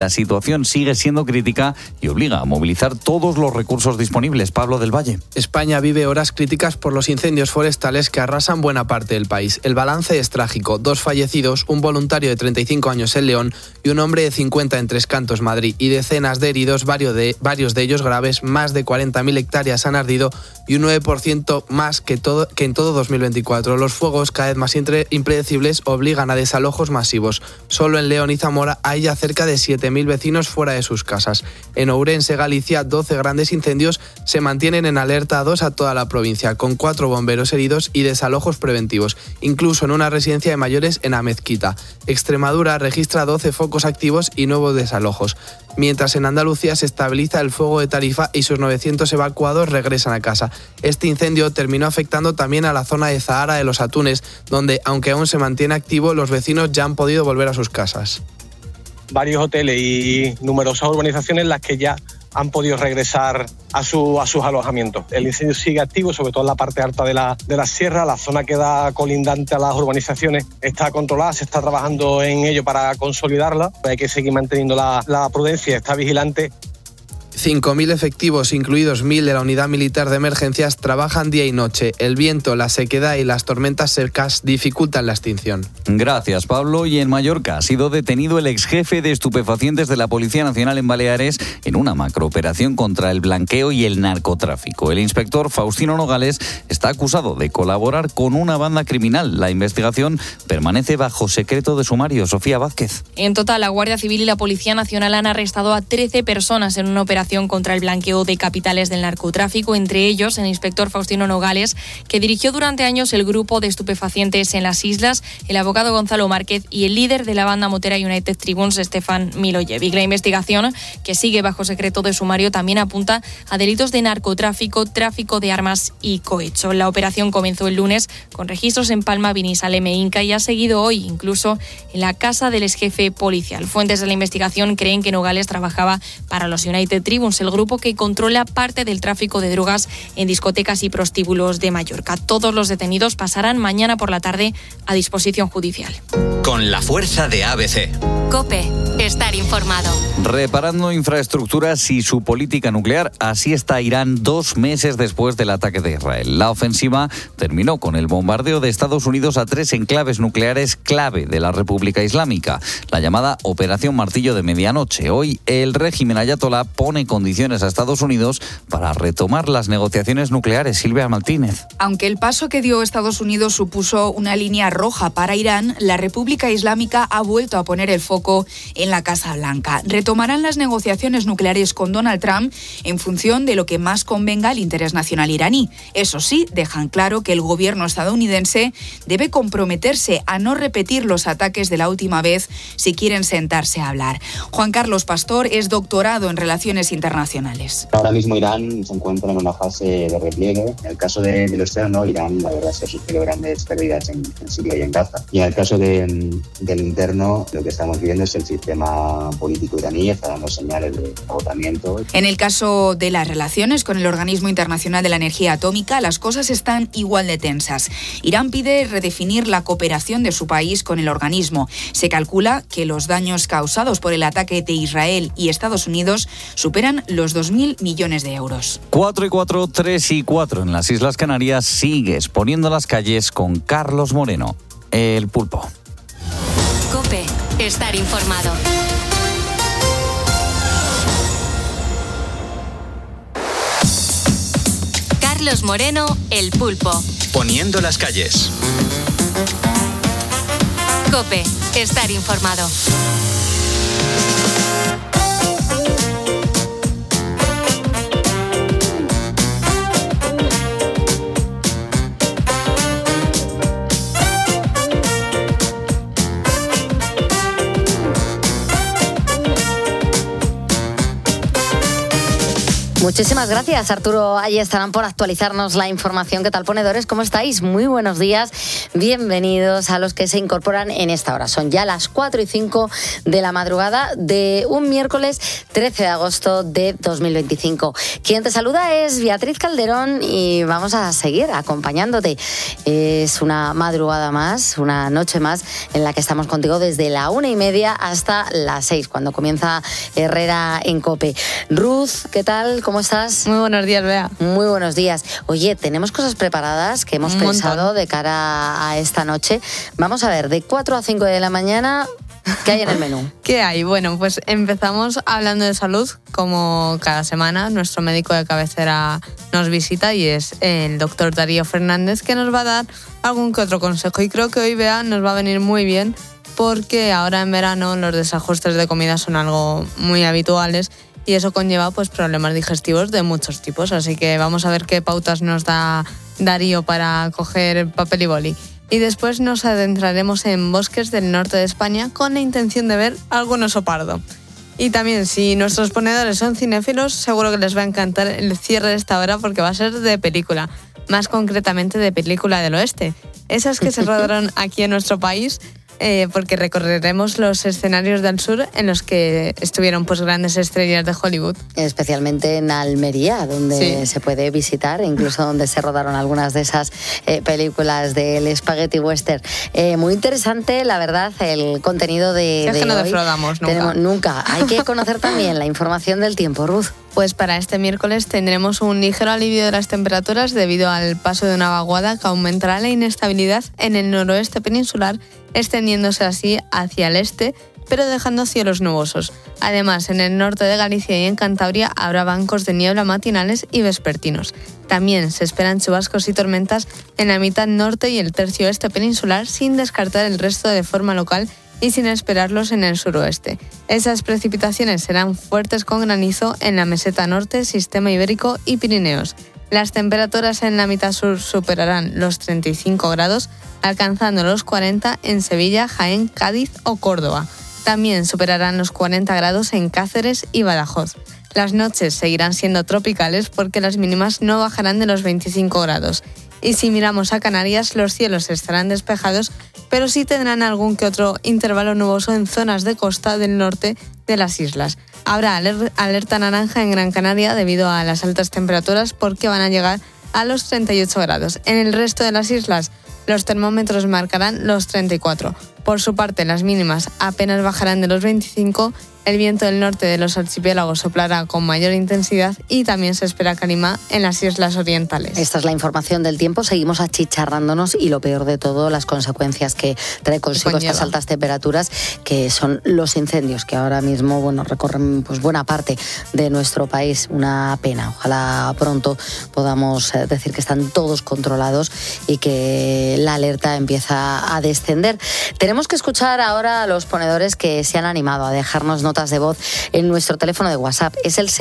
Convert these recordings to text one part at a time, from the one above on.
La situación sigue siendo crítica y obliga a movilizar todos los recursos disponibles. Pablo del Valle. España vive horas críticas por los incendios forestales que arrasan buena parte del país. El balance es trágico. 2 fallecidos, un voluntario de 35 años en León y un hombre de 50 en Tres Cantos, Madrid. Y decenas de heridos, varios de ellos graves. Más de 40.000 hectáreas han ardido y un 9% más que en todo 2024. Los fuegos, cada vez más impredecibles, obligan a desalojos masivos. Solo en León y Zamora hay ya cerca de 7.000 vecinos fuera de sus casas. En Ourense, Galicia, 12 grandes incendios se mantienen en alerta 2 a toda la provincia, con 4 bomberos heridos y desalojos preventivos, incluso en una residencia de mayores en Amezquita. Extremadura registra 12 focos activos y nuevos desalojos, mientras en Andalucía se estabiliza el fuego de Tarifa y sus 900 evacuados regresan a casa. Este incendio terminó afectando también a la zona de Zahara de los Atunes, donde, aunque aún se mantiene activo, los vecinos ya han podido volver a sus casas. Varios hoteles y numerosas urbanizaciones las que ya han podido regresar a sus alojamientos. El incendio sigue activo, sobre todo en la parte alta de la sierra. La zona que da colindante a las urbanizaciones está controlada, se está trabajando en ello para consolidarla. Hay que seguir manteniendo la prudencia, está vigilante. 5.000 efectivos, incluidos 1.000 de la Unidad Militar de Emergencias, trabajan día y noche. El viento, la sequedad y las tormentas secas dificultan la extinción. Gracias, Pablo. Y en Mallorca ha sido detenido el exjefe de estupefacientes de la Policía Nacional en Baleares en una macrooperación contra el blanqueo y el narcotráfico. El inspector Faustino Nogales está acusado de colaborar con una banda criminal. La investigación permanece bajo secreto de sumario. Sofía Vázquez. En total, la Guardia Civil y la Policía Nacional han arrestado a 13 personas en una operación contra el blanqueo de capitales del narcotráfico, entre ellos el inspector Faustino Nogales, que dirigió durante años el grupo de estupefacientes en las islas, el abogado Gonzalo Márquez y el líder de la banda motera United Tribunes, Stefan Milojevic. La investigación, que sigue bajo secreto de sumario, también apunta a delitos de narcotráfico, tráfico de armas y cohecho. La operación comenzó el lunes con registros en Palma, Binissalem e Inca y ha seguido hoy incluso en la casa del exjefe policial. Fuentes de la investigación creen que Nogales trabajaba para los United Tribunes, el grupo que controla parte del tráfico de drogas en discotecas y prostíbulos de Mallorca. Todos los detenidos pasarán mañana por la tarde a disposición judicial. Con la fuerza de ABC. COPE. Estar informado. Reparando infraestructuras y su política nuclear, así está Irán 2 meses después del ataque de Israel. La ofensiva terminó con el bombardeo de Estados Unidos a 3 enclaves nucleares clave de la República Islámica, la llamada Operación Martillo de Medianoche. Hoy el régimen ayatolá pone condiciones a Estados Unidos para retomar las negociaciones nucleares. Silvia Martínez. Aunque el paso que dio Estados Unidos supuso una línea roja para Irán, la República Islámica ha vuelto a poner el foco en la Casa Blanca. Retomarán las negociaciones nucleares con Donald Trump en función de lo que más convenga al interés nacional iraní. Eso sí, dejan claro que el gobierno estadounidense debe comprometerse a no repetir los ataques de la última vez si quieren sentarse a hablar. Juan Carlos Pastor es doctorado en Relaciones Internacionales. Ahora mismo Irán se encuentra en una fase de repliegue. En el caso de lo externo, Irán, la verdad, se ha sufrido grandes pérdidas en Siria y en Gaza. Y en el caso del interno, lo que estamos viendo es el sistema político iraní está dando señales de agotamiento. En el caso de las relaciones con el Organismo Internacional de la Energía Atómica, las cosas están igual de tensas. Irán pide redefinir la cooperación de su país con el organismo. Se calcula que los daños causados por el ataque de Israel y Estados Unidos superan los 2.000 millones de euros. 4 y 4, 3 y 4 en las Islas Canarias. Sigues poniendo las calles con Carlos Moreno, el Pulpo. COPE. Estar informado. Carlos Moreno, el Pulpo. Poniendo las calles. COPE. Estar informado. Muchísimas gracias, Arturo. Ahí estarán por actualizarnos la información. ¿Qué tal, ponedores? ¿Cómo estáis? Muy buenos días. Bienvenidos a los que se incorporan en esta hora. Son ya las 4:05 de la madrugada de un miércoles 13 de agosto de 2025. Quien te saluda es Beatriz Calderón y vamos a seguir acompañándote. Es una madrugada más, una noche más en la que estamos contigo desde la 1:30 hasta las 6, cuando comienza Herrera en COPE. Ruth, ¿qué tal? ¿Cómo estás? Muy buenos días, Bea. Muy buenos días. Oye, tenemos cosas preparadas que hemos pensado de cara a esta noche. Vamos a ver, de 4 a 5 de la mañana, ¿qué hay en el menú? ¿Qué hay? Bueno, pues empezamos hablando de salud, como cada semana. Nuestro médico de cabecera nos visita y es el doctor Darío Fernández, que nos va a dar algún que otro consejo. Y creo que hoy, Bea, nos va a venir muy bien porque ahora en verano los desajustes de comida son algo muy habituales y eso conlleva pues problemas digestivos de muchos tipos. Así que vamos a ver qué pautas nos da Darío para coger papel y boli. Y después nos adentraremos en bosques del norte de España con la intención de ver algún oso pardo. Y también, si nuestros ponedores son cinéfilos, seguro que les va a encantar el cierre de esta hora porque va a ser de película, más concretamente de película del oeste. Esas que se rodaron aquí en nuestro país, porque recorreremos los escenarios del sur en los que estuvieron pues grandes estrellas de Hollywood. Especialmente en Almería, donde se puede visitar, incluso donde se rodaron algunas de esas películas del spaghetti western. Muy interesante, la verdad, el contenido de es que no hoy. defraudamos nunca. Nunca. Hay que conocer también la información del tiempo, Ruth. Pues para este miércoles tendremos un ligero alivio de las temperaturas debido al paso de una vaguada que aumentará la inestabilidad en el noroeste peninsular, extendiéndose así hacia el este, pero dejando cielos nubosos. Además, en el norte de Galicia y en Cantabria habrá bancos de niebla matinales y vespertinos. También se esperan chubascos y tormentas en la mitad norte y el tercio este peninsular, sin descartar el resto de forma local y sin esperarlos en el suroeste. Esas precipitaciones serán fuertes con granizo en la meseta norte, sistema ibérico y Pirineos. Las temperaturas en la mitad sur superarán los 35 grados, alcanzando los 40 en Sevilla, Jaén, Cádiz o Córdoba. También superarán los 40 grados en Cáceres y Badajoz. Las noches seguirán siendo tropicales porque las mínimas no bajarán de los 25 grados. Y si miramos a Canarias, los cielos estarán despejados, pero sí tendrán algún que otro intervalo nuboso en zonas de costa del norte de las islas. Habrá alerta naranja en Gran Canaria debido a las altas temperaturas porque van a llegar a los 38 grados. En el resto de las islas, los termómetros marcarán los 34. Por su parte, las mínimas apenas bajarán de los 25. El viento del norte de los archipiélagos soplará con mayor intensidad y también se espera calima en las islas orientales. Esta es la información del tiempo. Seguimos achicharrándonos y lo peor de todo, las consecuencias que trae consigo estas altas temperaturas, que son los incendios que ahora mismo recorren pues buena parte de nuestro país. Una pena. Ojalá pronto podamos decir que están todos controlados y que la alerta empieza a descender. Tenemos que escuchar ahora a los ponedores que se han animado a dejarnos notas de voz en nuestro teléfono de WhatsApp. Es el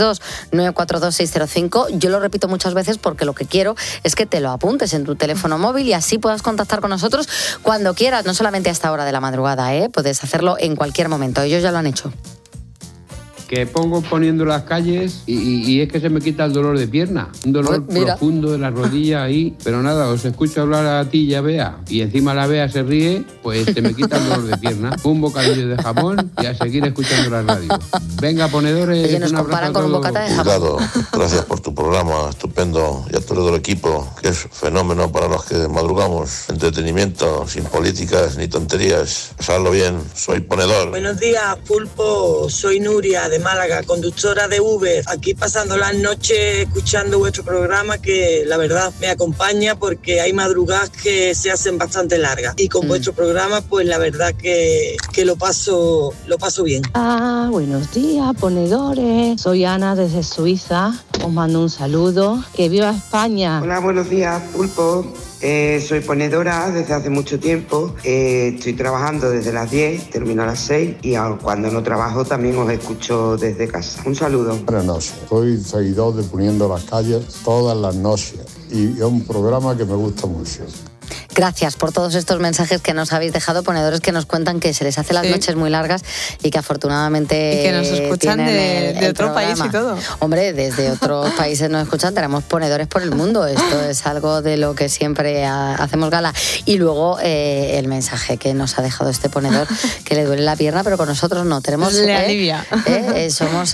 662-942-605. Yo lo repito muchas veces porque lo que quiero es que te lo apuntes en tu teléfono móvil y así puedas contactar con nosotros cuando quieras, no solamente a esta hora de la madrugada, puedes hacerlo en cualquier momento. Ellos ya lo han hecho. Que pongo poniendo las calles y es que se me quita el dolor de pierna, un dolor profundo de la rodilla ahí, pero nada, os escucho hablar a ti y a Bea y encima la Bea se ríe, pues se me quita el dolor de pierna, un bocadillo de jamón y a seguir escuchando la radio. Venga, ponedores. Oye, nos comparan con un bocata de jamón. Cuidado, gracias por tu programa, estupendo, y a todo el equipo, que es fenómeno para los que madrugamos, entretenimiento, sin políticas ni tonterías, pasadlo bien, soy ponedor. Buenos días, Pulpo, soy Nuria de Málaga, conductora de Uber, aquí pasando las noches escuchando vuestro programa que la verdad me acompaña porque hay madrugadas que se hacen bastante largas y con vuestro programa pues la verdad que lo paso bien. Buenos días, ponedores, soy Ana desde Suiza, os mando un saludo, que viva España. Hola, buenos días, Pulpo. Soy ponedora desde hace mucho tiempo, estoy trabajando desde las 10, termino a las 6 y cuando no trabajo también os escucho desde casa. Un saludo. Buenas noches, soy seguidor de Poniendo las Calles todas las noches y es un programa que me gusta mucho. Gracias por todos estos mensajes que nos habéis dejado, ponedores que nos cuentan que se les hace las noches muy largas y que afortunadamente y que nos escuchan de otro país y todo. Hombre, desde otros países nos escuchan, tenemos ponedores por el mundo. Esto es algo de lo que siempre hacemos gala. Y luego el mensaje que nos ha dejado este ponedor, que le duele la pierna, pero con nosotros no. Tenemos, le alivia. Somos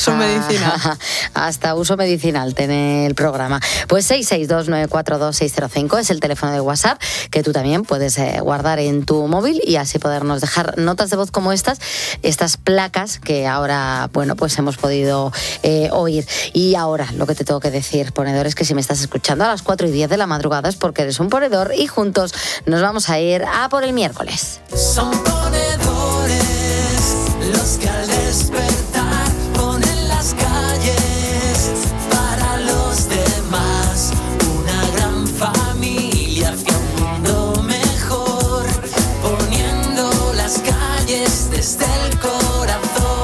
hasta uso medicinal tiene el programa. Pues 662-942-605 es el teléfono de WhatsApp, que tú también puedes guardar en tu móvil y así podernos dejar notas de voz como estas placas que ahora, bueno, pues hemos podido oír. Y ahora lo que te tengo que decir, ponedor, es que si me estás escuchando a las 4:10 de la madrugada es porque eres un ponedor y juntos nos vamos a ir a por el miércoles. Son ponedores los que al despertar ponen las calles para los demás, una gran familia hacia un mundo mejor, poniendo las calles desde el corazón.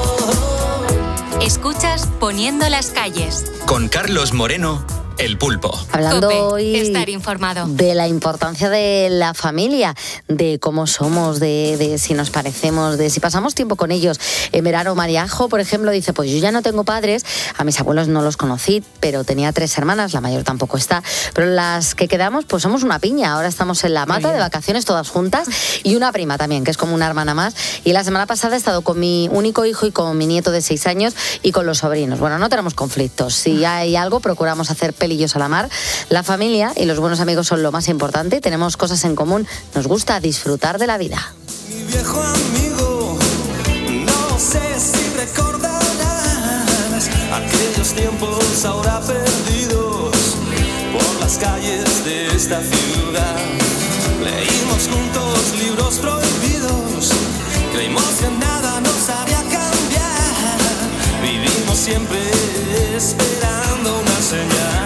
Escuchas Poniendo las calles con Carlos Moreno, El Pulpo. Hablando COPE, hoy estar informado. de la importancia de la familia, de cómo somos, de si nos parecemos, de si pasamos tiempo con ellos. En verano, Mariajo, por ejemplo, dice, pues yo ya no tengo padres, a mis abuelos no los conocí, pero tenía 3 hermanas, la mayor tampoco está, pero las que quedamos, pues somos una piña. Ahora estamos en la mata de vacaciones todas juntas y una prima también, que es como una hermana más. Y la semana pasada he estado con mi único hijo y con mi nieto de 6 años y con los sobrinos. Bueno, no tenemos conflictos. Si hay algo, procuramos hacer pelillos a la mar. La familia y los buenos amigos son lo más importante. Tenemos cosas en común. Nos gusta disfrutar de la vida. Mi viejo amigo, no sé si recordarás aquellos tiempos ahora perdidos por las calles de esta ciudad. Leímos juntos libros prohibidos, creímos que nada nos haría cambiar. Vivimos siempre esperando una señal.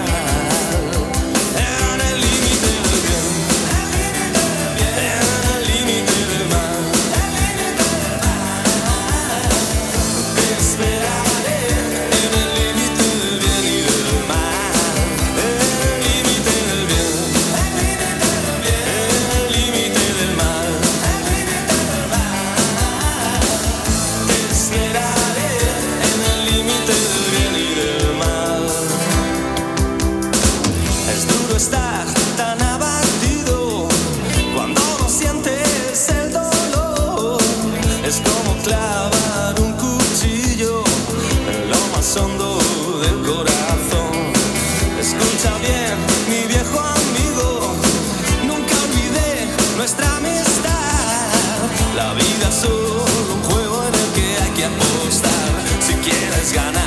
Estar tan abatido cuando no sientes el dolor, es como clavar un cuchillo en lo más hondo del corazón. Escucha bien, mi viejo amigo, nunca olvidé nuestra amistad. La vida es solo un juego en el que hay que apostar si quieres ganar.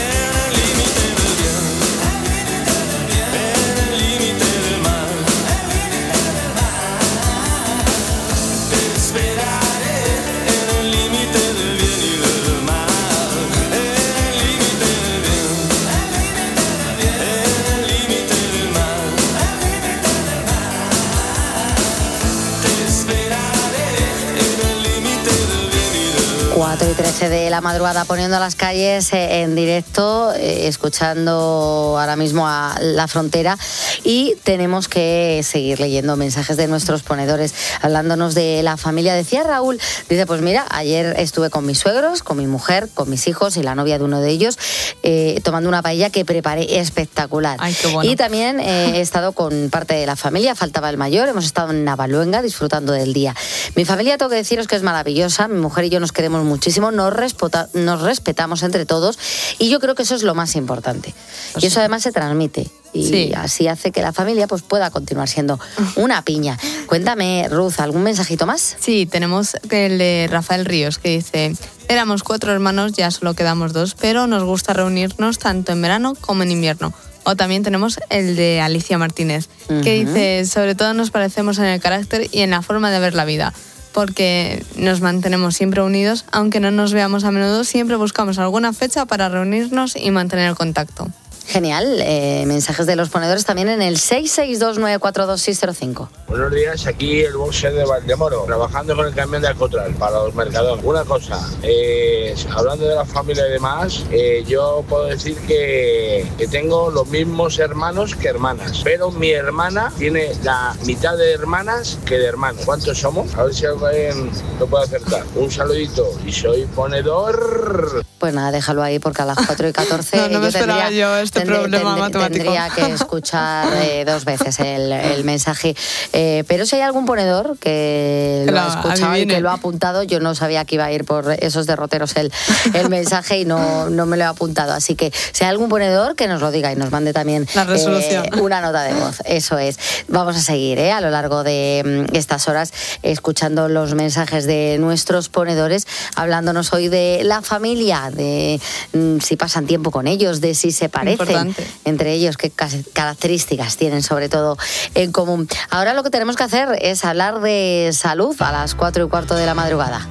Y 13 de la madrugada, poniendo las calles en directo, escuchando ahora mismo a La Frontera, y tenemos que seguir leyendo mensajes de nuestros ponedores hablándonos de la familia. Decía Raúl, dice, pues mira, ayer estuve con mis suegros, con mi mujer, con mis hijos y la novia de uno de ellos, tomando una paella que preparé espectacular. Ay, qué bueno. Y también he estado con parte de la familia, faltaba el mayor, hemos estado en Navaluenga disfrutando del día. Mi familia, tengo que deciros que es maravillosa, mi mujer y yo nos queremos muchísimo, nos respetamos entre todos y yo creo que eso es lo más importante. Pues y eso además se transmite y así hace que la familia pues pueda continuar siendo una piña. Cuéntame, Ruth, ¿algún mensajito más? Sí, tenemos el de Rafael Ríos, que dice: éramos 4 hermanos, ya solo quedamos 2, pero nos gusta reunirnos tanto en verano como en invierno. O también tenemos el de Alicia Martínez, que dice: sobre todo nos parecemos en el carácter y en la forma de ver la vida, porque nos mantenemos siempre unidos, aunque no nos veamos a menudo, siempre buscamos alguna fecha para reunirnos y mantener el contacto. Genial. Mensajes de los ponedores también en el 662942605. Buenos días, aquí el boxer de Valdemoro, trabajando con el camión de Alcotral para los mercados. Una cosa, hablando de la familia y demás, yo puedo decir que tengo los mismos hermanos que hermanas, pero mi hermana tiene la mitad de hermanas que de hermanos. ¿Cuántos somos? A ver si alguien lo puede acertar. Un saludito y soy ponedor. Pues nada, déjalo ahí porque a las 4:14 no me esperaba yo este problema matemático. Tendría que escuchar 2 veces el mensaje. Pero si hay algún ponedor que lo ha escuchado y que lo ha apuntado, yo no sabía que iba a ir por esos derroteros el mensaje y no me lo he apuntado. Así que si hay algún ponedor, que nos lo diga y nos mande también una nota de voz. Eso es. Vamos a seguir a lo largo de estas horas escuchando los mensajes de nuestros ponedores, hablándonos hoy de la familia, de si pasan tiempo con ellos, de si se parecen entre ellos, qué características tienen sobre todo en común. Ahora lo que tenemos que hacer es hablar de salud a las 4:15 de la madrugada.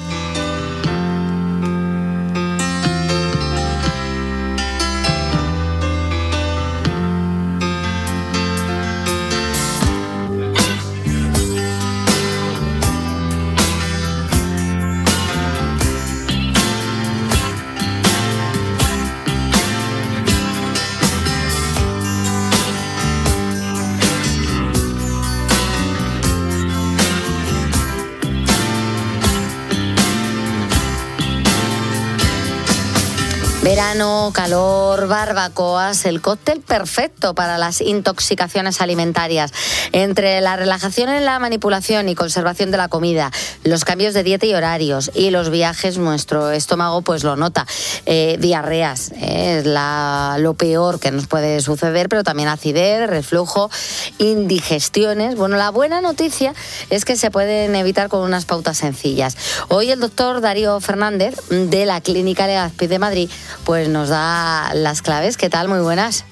Verano, calor, barbacoas, el cóctel perfecto para las intoxicaciones alimentarias. Entre la relajación en la manipulación y conservación de la comida, los cambios de dieta y horarios y los viajes, nuestro estómago pues lo nota. Diarreas es lo peor que nos puede suceder, pero también acidez, reflujo, indigestiones. Bueno, la buena noticia es que se pueden evitar con unas pautas sencillas. Hoy el doctor Darío Fernández de la Clínica Legazpi de Madrid pues nos da las claves. ¿Qué tal? Muy buenas.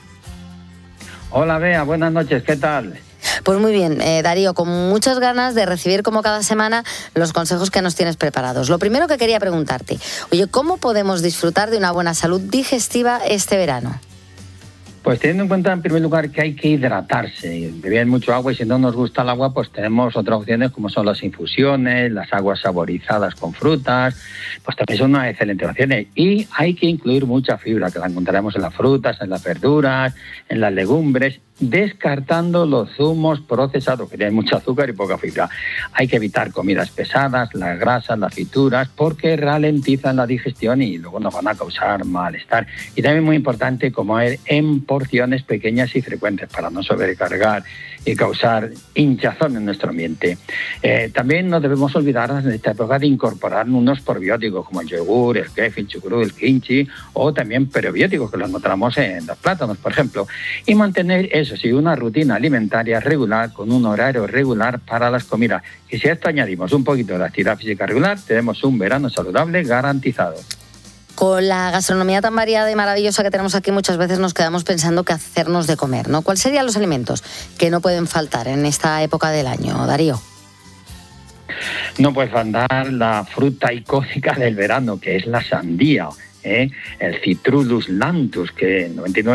Hola Bea, buenas noches, ¿qué tal? Pues muy bien, Darío, con muchas ganas de recibir como cada semana los consejos que nos tienes preparados. Lo primero que quería preguntarte, oye, ¿cómo podemos disfrutar de una buena salud digestiva este verano? Pues teniendo en cuenta en primer lugar que hay que hidratarse, beber mucho agua, y si no nos gusta el agua pues tenemos otras opciones como son las infusiones, las aguas saborizadas con frutas, pues también son unas excelentes opciones. Y hay que incluir mucha fibra, que la encontraremos en las frutas, en las verduras, en las legumbres, descartando los zumos procesados que tienen mucho azúcar y poca fibra. Hay que evitar comidas pesadas, las grasas, las frituras, porque ralentizan la digestión y luego nos van a causar malestar. Y también muy importante comer en porciones pequeñas y frecuentes para no sobrecargar y causar hinchazón en nuestro ambiente. También no debemos olvidar en esta época de incorporar unos probióticos como el yogur, el kefir, el chucrú, el kimchi, o también prebióticos que los encontramos en los plátanos, por ejemplo, y mantener eso sí, una rutina alimentaria regular con un horario regular para las comidas. Y si a esto añadimos un poquito de actividad física regular, tenemos un verano saludable garantizado. Con la gastronomía tan variada y maravillosa que tenemos aquí, muchas veces nos quedamos pensando qué hacernos de comer, ¿no? ¿Cuáles serían los alimentos que no pueden faltar en esta época del año, Darío? No puede faltar la fruta icónica del verano, que es la sandía. El Citrullus lentus, que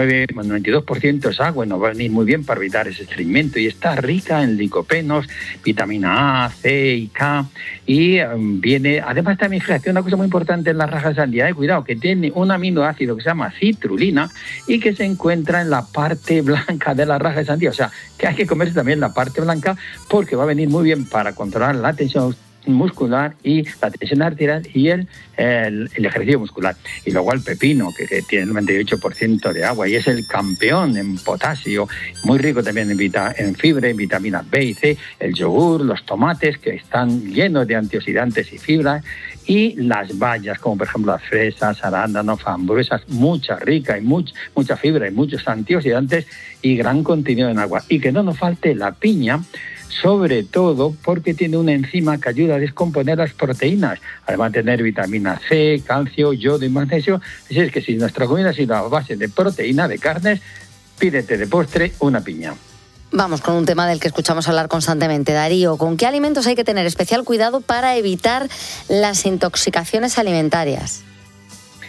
92% es agua y nos va a venir muy bien para evitar ese estreñimiento, y está rica en licopenos, vitamina A, C y K, y además también fíjate, una cosa muy importante en la raja de sandía, cuidado, que tiene un aminoácido que se llama citrulina y que se encuentra en la parte blanca de la raja de sandía, o sea, que hay que comerse también la parte blanca porque va a venir muy bien para controlar la tensión muscular y la tensión arterial y el ejercicio muscular. Y luego el pepino, que tiene el 98% de agua y es el campeón en potasio, muy rico también en fibra, en vitaminas B y C, el yogur, los tomates, que están llenos de antioxidantes y fibra, y las bayas, como por ejemplo las fresas, arándanos, frambuesas, mucha rica y mucha fibra y muchos antioxidantes y gran contenido en agua. Y que no nos falte la piña, sobre todo porque tiene una enzima que ayuda a descomponer las proteínas, además de tener vitamina C, calcio, yodo y magnesio. Así es que si nuestra comida ha sido a base de proteína, de carnes, pídete de postre una piña. Vamos con un tema del que escuchamos hablar constantemente. Darío, ¿con qué alimentos hay que tener especial cuidado para evitar las intoxicaciones alimentarias?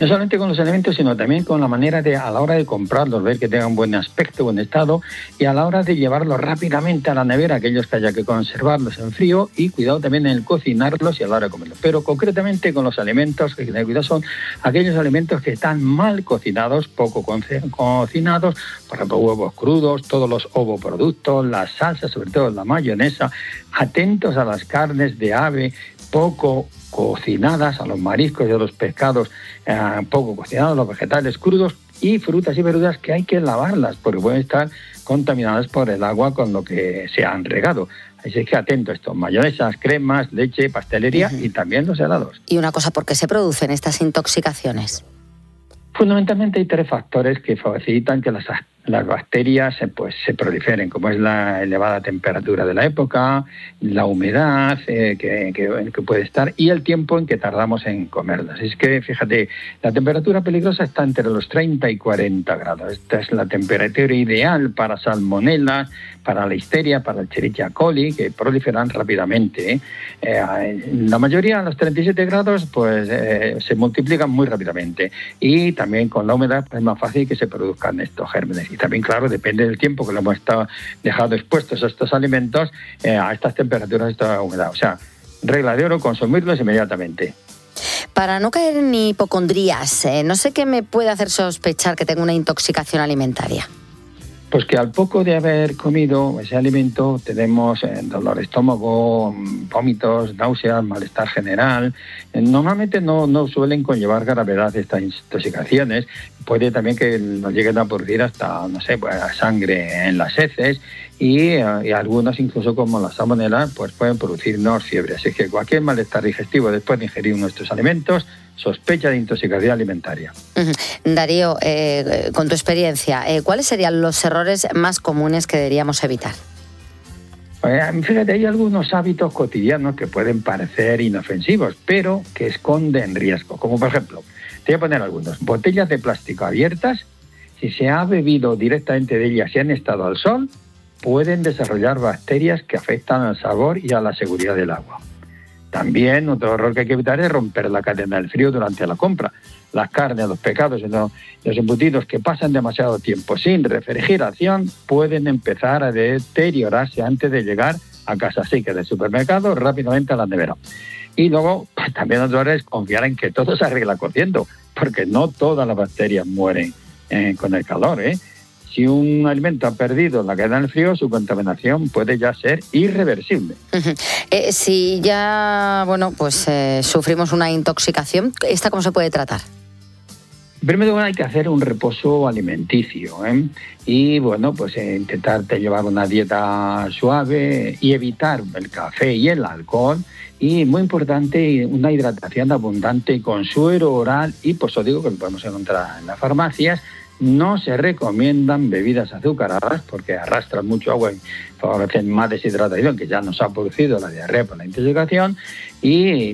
No solamente con los alimentos, sino también con la manera de, a la hora de comprarlos, ver que tengan buen aspecto, buen estado, y a la hora de llevarlos rápidamente a la nevera, aquellos que haya que conservarlos en frío, y cuidado también en el cocinarlos y a la hora de comerlos. Pero concretamente con los alimentos que hay que tener cuidado son aquellos alimentos que están mal cocinados, poco cocinados, por ejemplo, huevos crudos, todos los ovoproductos, las salsas, sobre todo la mayonesa, atentos a las carnes de ave, poco cocinadas, a los mariscos y a los pescados poco cocinados, los vegetales crudos y frutas y verduras que hay que lavarlas porque pueden estar contaminadas por el agua con lo que se han regado. Así que atento a esto, mayonesas, cremas, leche, pastelería y también los helados. Y una cosa, ¿por qué se producen estas intoxicaciones? Fundamentalmente hay 3 factores que facilitan que las bacterias se proliferen, como es la elevada temperatura de la época, la humedad que puede estar y el tiempo en que tardamos en comerlas. Es que, fíjate, la temperatura peligrosa está entre los 30 y 40 grados. Esta es la temperatura ideal para salmonela, para la Listeria, para el Escherichia coli, que proliferan rápidamente. La mayoría a los 37 grados se multiplican muy rápidamente y también con la humedad es más fácil que se produzcan estos gérmenes. Y también, claro, depende del tiempo que lo hemos dejado expuestos a estos alimentos, a estas temperaturas, a esta humedad. O sea, regla de oro, consumirlos inmediatamente. Para no caer en hipocondrías, no sé qué me puede hacer sospechar que tengo una intoxicación alimentaria. Pues que al poco de haber comido ese alimento tenemos dolor de estómago, vómitos, náuseas, malestar general. Normalmente no suelen conllevar gravedad estas intoxicaciones. Puede también que nos lleguen a producir hasta, sangre en las heces y algunos, incluso como la salmonela, pues pueden producirnos fiebre. Así que cualquier malestar digestivo después de ingerir nuestros alimentos, sospecha de intoxicación alimentaria. Darío, con tu experiencia, ¿cuáles serían los errores más comunes que deberíamos evitar? Fíjate, hay algunos hábitos cotidianos que pueden parecer inofensivos, pero que esconden riesgo. Como por ejemplo, te voy a poner algunos. Botellas de plástico abiertas, si se ha bebido directamente de ellas y han estado al sol, pueden desarrollar bacterias que afectan al sabor y a la seguridad del agua. También otro error que hay que evitar es romper la cadena del frío durante la compra. Las carnes, los pescados y los embutidos que pasan demasiado tiempo sin refrigeración pueden empezar a deteriorarse antes de llegar a casa. Así que del supermercado rápidamente a la nevera. Y luego también otro error es confiar en que todo se arregla cociendo, porque no todas las bacterias mueren con el calor, Si un alimento ha perdido la cadena del frío, su contaminación puede ya ser irreversible. Si ya, sufrimos una intoxicación, ¿esta cómo se puede tratar? En primer lugar, hay que hacer un reposo alimenticio, y intentar llevar una dieta suave y evitar el café y el alcohol. Y muy importante, una hidratación abundante con suero oral y posódico, que lo podemos encontrar en las farmacias. No se recomiendan bebidas azucaradas porque arrastran mucho agua y favorecen más deshidratación, que ya nos ha producido la diarrea por la intoxicación. Y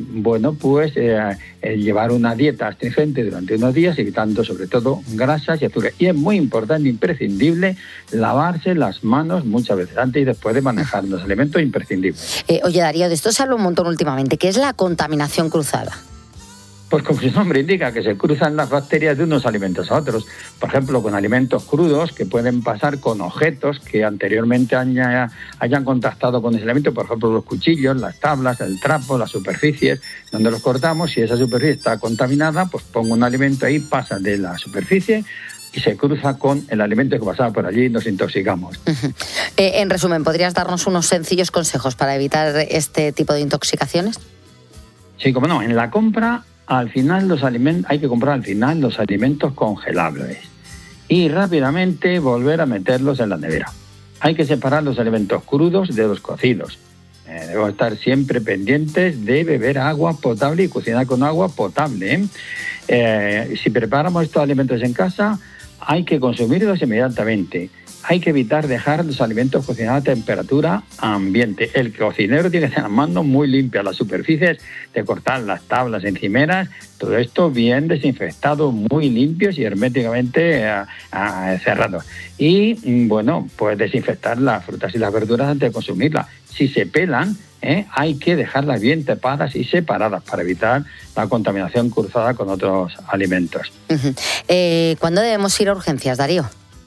llevar una dieta astringente durante unos días, evitando sobre todo grasas y azúcar. Y es muy importante, imprescindible, lavarse las manos muchas veces antes y después de manejar los alimentos, imprescindible. Oye, Darío, de esto se habla un montón últimamente. ¿Qué es la contaminación cruzada? Pues como su nombre indica, que se cruzan las bacterias de unos alimentos a otros. Por ejemplo, con alimentos crudos que pueden pasar con objetos que anteriormente hayan contactado con ese alimento. Por ejemplo, los cuchillos, las tablas, el trapo, las superficies donde los cortamos. Si esa superficie está contaminada, pues pongo un alimento ahí, pasa de la superficie y se cruza con el alimento que pasaba por allí y nos intoxicamos. En resumen, ¿podrías darnos unos sencillos consejos para evitar este tipo de intoxicaciones? Sí, como no. En la compra, al final hay que comprar al final los alimentos congelables y rápidamente volver a meterlos en la nevera. Hay que separar los alimentos crudos de los cocidos. Debemos estar siempre pendientes de beber agua potable y cocinar con agua potable. Si preparamos estos alimentos en casa, hay que consumirlos inmediatamente. Hay que evitar dejar los alimentos cocinados a temperatura ambiente. El cocinero tiene que tener las manos muy limpias, las superficies de cortar las tablas encimeras, todo esto bien desinfectado, muy limpios y herméticamente cerrados. Y desinfectar las frutas y las verduras antes de consumirlas. si se pelan, hay que dejarlas bien tapadas y separadas para evitar la contaminación cruzada con otros alimentos. ¿Cuándo debemos ir a urgencias, Darío?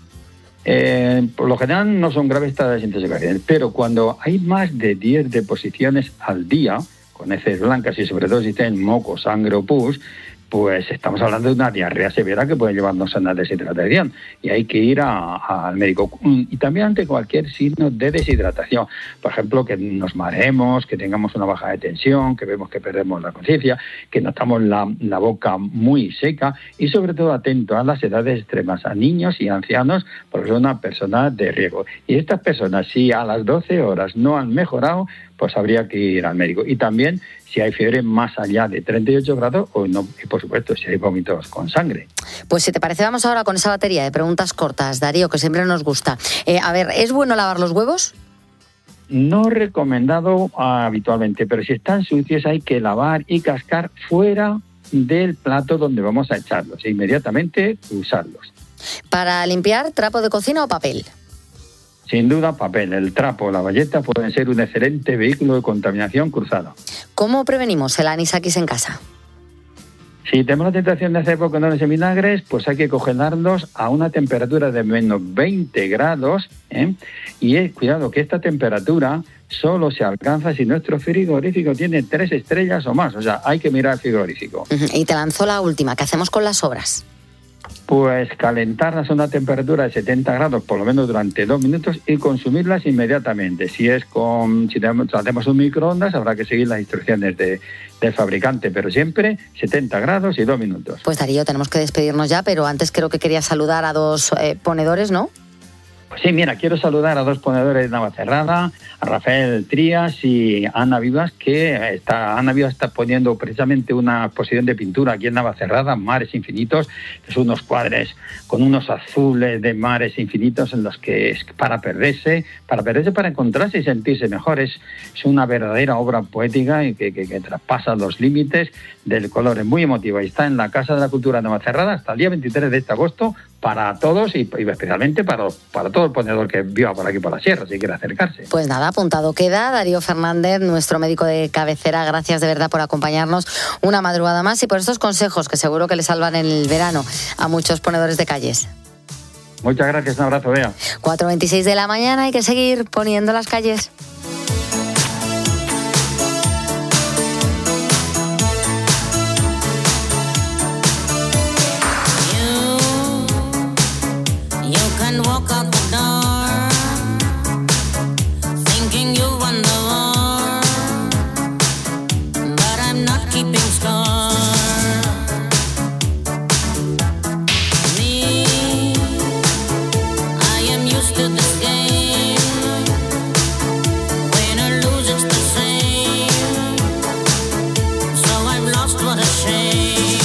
Por lo general no son graves estas desintoxicaciones, pero cuando hay más de 10 deposiciones al día, con heces blancas y sobre todo si tienen moco, sangre o pus, pues estamos hablando de una diarrea severa que puede llevarnos a una deshidratación y hay que ir al médico. Y también ante cualquier signo de deshidratación, por ejemplo, que nos mareemos, que tengamos una baja de tensión, que vemos que perdemos la conciencia, que notamos la boca muy seca y sobre todo atento a las edades extremas, a niños y ancianos, porque son una persona de riesgo. Y estas personas, si a las 12 horas no han mejorado, pues habría que ir al médico. Y también si hay fiebre más allá de 38 grados o no, y por supuesto si hay vómitos con sangre. Pues si te parece, vamos ahora con esa batería de preguntas cortas, Darío, que siempre nos gusta. A ver, ¿es bueno lavar los huevos? No recomendado habitualmente, pero si están sucios hay que lavar y cascar fuera del plato donde vamos a echarlos e inmediatamente usarlos. Para limpiar, ¿trapo de cocina o papel? Sin duda, papel. El trapo o la bayeta pueden ser un excelente vehículo de contaminación cruzada. ¿Cómo prevenimos el anisakis en casa? Si tenemos la tentación de hacer boquerones en vinagres, pues hay que congelarlos a una temperatura de menos 20 grados. Y cuidado, que esta temperatura solo se alcanza si nuestro frigorífico tiene 3 estrellas o más. O sea, hay que mirar el frigorífico. Y te lanzo la última. ¿Qué hacemos con las sobras? Pues calentarlas a una temperatura de 70 grados por lo menos durante 2 minutos y consumirlas inmediatamente. Si hacemos un microondas habrá que seguir las instrucciones del fabricante, pero siempre 70 grados y 2 minutos. Pues Darío, tenemos que despedirnos ya, pero antes creo que quería saludar a 2 ponedores, ¿no? Pues sí, mira, quiero saludar a 2 ponedores de Navacerrada, a Rafael Trías y Ana Vivas, Ana Vivas está poniendo precisamente una exposición de pintura aquí en Navacerrada, Mares Infinitos, que son unos cuadros con unos azules de mares infinitos en los que es para perderse, para encontrarse y sentirse mejor. Es una verdadera obra poética y que traspasa los límites del color, es muy emotiva y está en la Casa de la Cultura de Navacerrada hasta el día 23 de este agosto para todos y especialmente para todo el ponedor que viva por aquí por la sierra, si quiere acercarse. Pues nada, apuntado queda. Darío Fernández, nuestro médico de cabecera, gracias de verdad por acompañarnos una madrugada más y por estos consejos que seguro que le salvan en el verano a muchos ponedores de calles. Muchas gracias, un abrazo, Bea. 4:26 de la mañana, hay que seguir poniendo las calles. Walk out the door, thinking you won the war, but I'm not keeping score. Me, I am used to this game. Win or lose, it's the same. So I've lost, what a shame.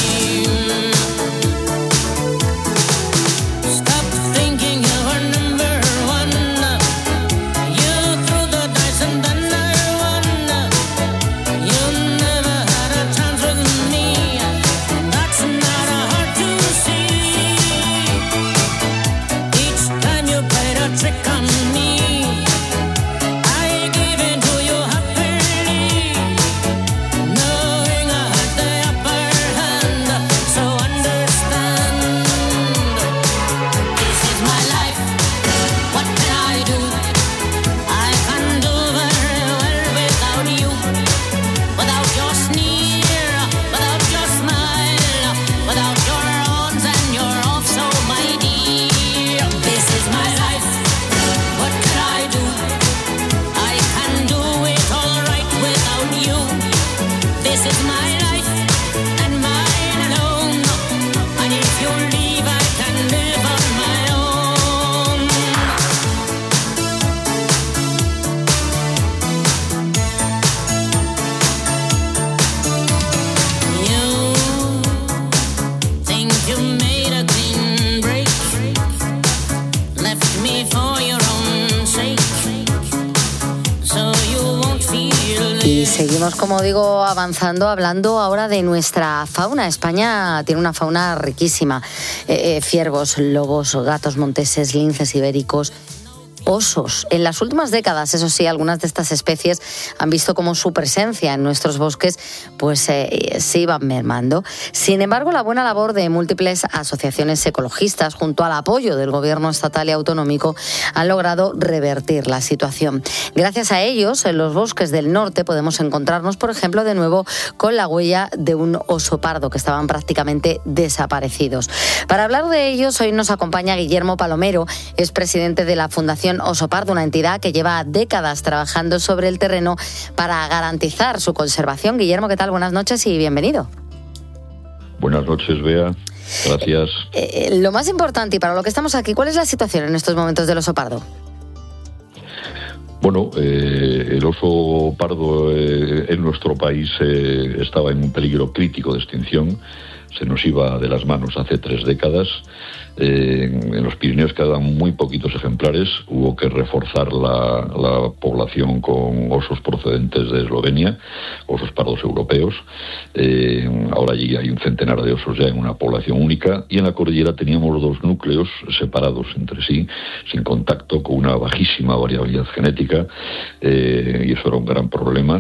Seguimos, como digo, avanzando, hablando ahora de nuestra fauna. España tiene una fauna riquísima. Ciervos, lobos, gatos monteses, linces ibéricos. osos. En las últimas décadas, eso sí, algunas de estas especies han visto cómo su presencia en nuestros bosques pues se iba mermando. Sin embargo, la buena labor de múltiples asociaciones ecologistas junto al apoyo del gobierno estatal y autonómico han logrado revertir la situación. Gracias a ellos, en los bosques del norte podemos encontrarnos, por ejemplo, de nuevo con la huella de un oso pardo que estaban prácticamente desaparecidos. Para hablar de ellos, hoy nos acompaña Guillermo Palomero, es presidente de la Fundación Oso Pardo, una entidad que lleva décadas trabajando sobre el terreno para garantizar su conservación. Guillermo, ¿qué tal? Buenas noches y bienvenido. Buenas noches, Bea. Gracias. Lo más importante y para lo que estamos aquí, ¿cuál es la situación en estos momentos del oso pardo? Bueno, el oso pardo en nuestro país estaba en un peligro crítico de extinción. Se nos iba de las manos hace 3 décadas. En los Pirineos quedaban muy poquitos ejemplares. Hubo que reforzar la población con osos procedentes de Eslovenia, osos pardos europeos. Ahora allí hay un centenar de osos ya en una población única. Y en la cordillera teníamos 2 núcleos separados entre sí, sin contacto, con una bajísima variabilidad genética. Y eso era un gran problema,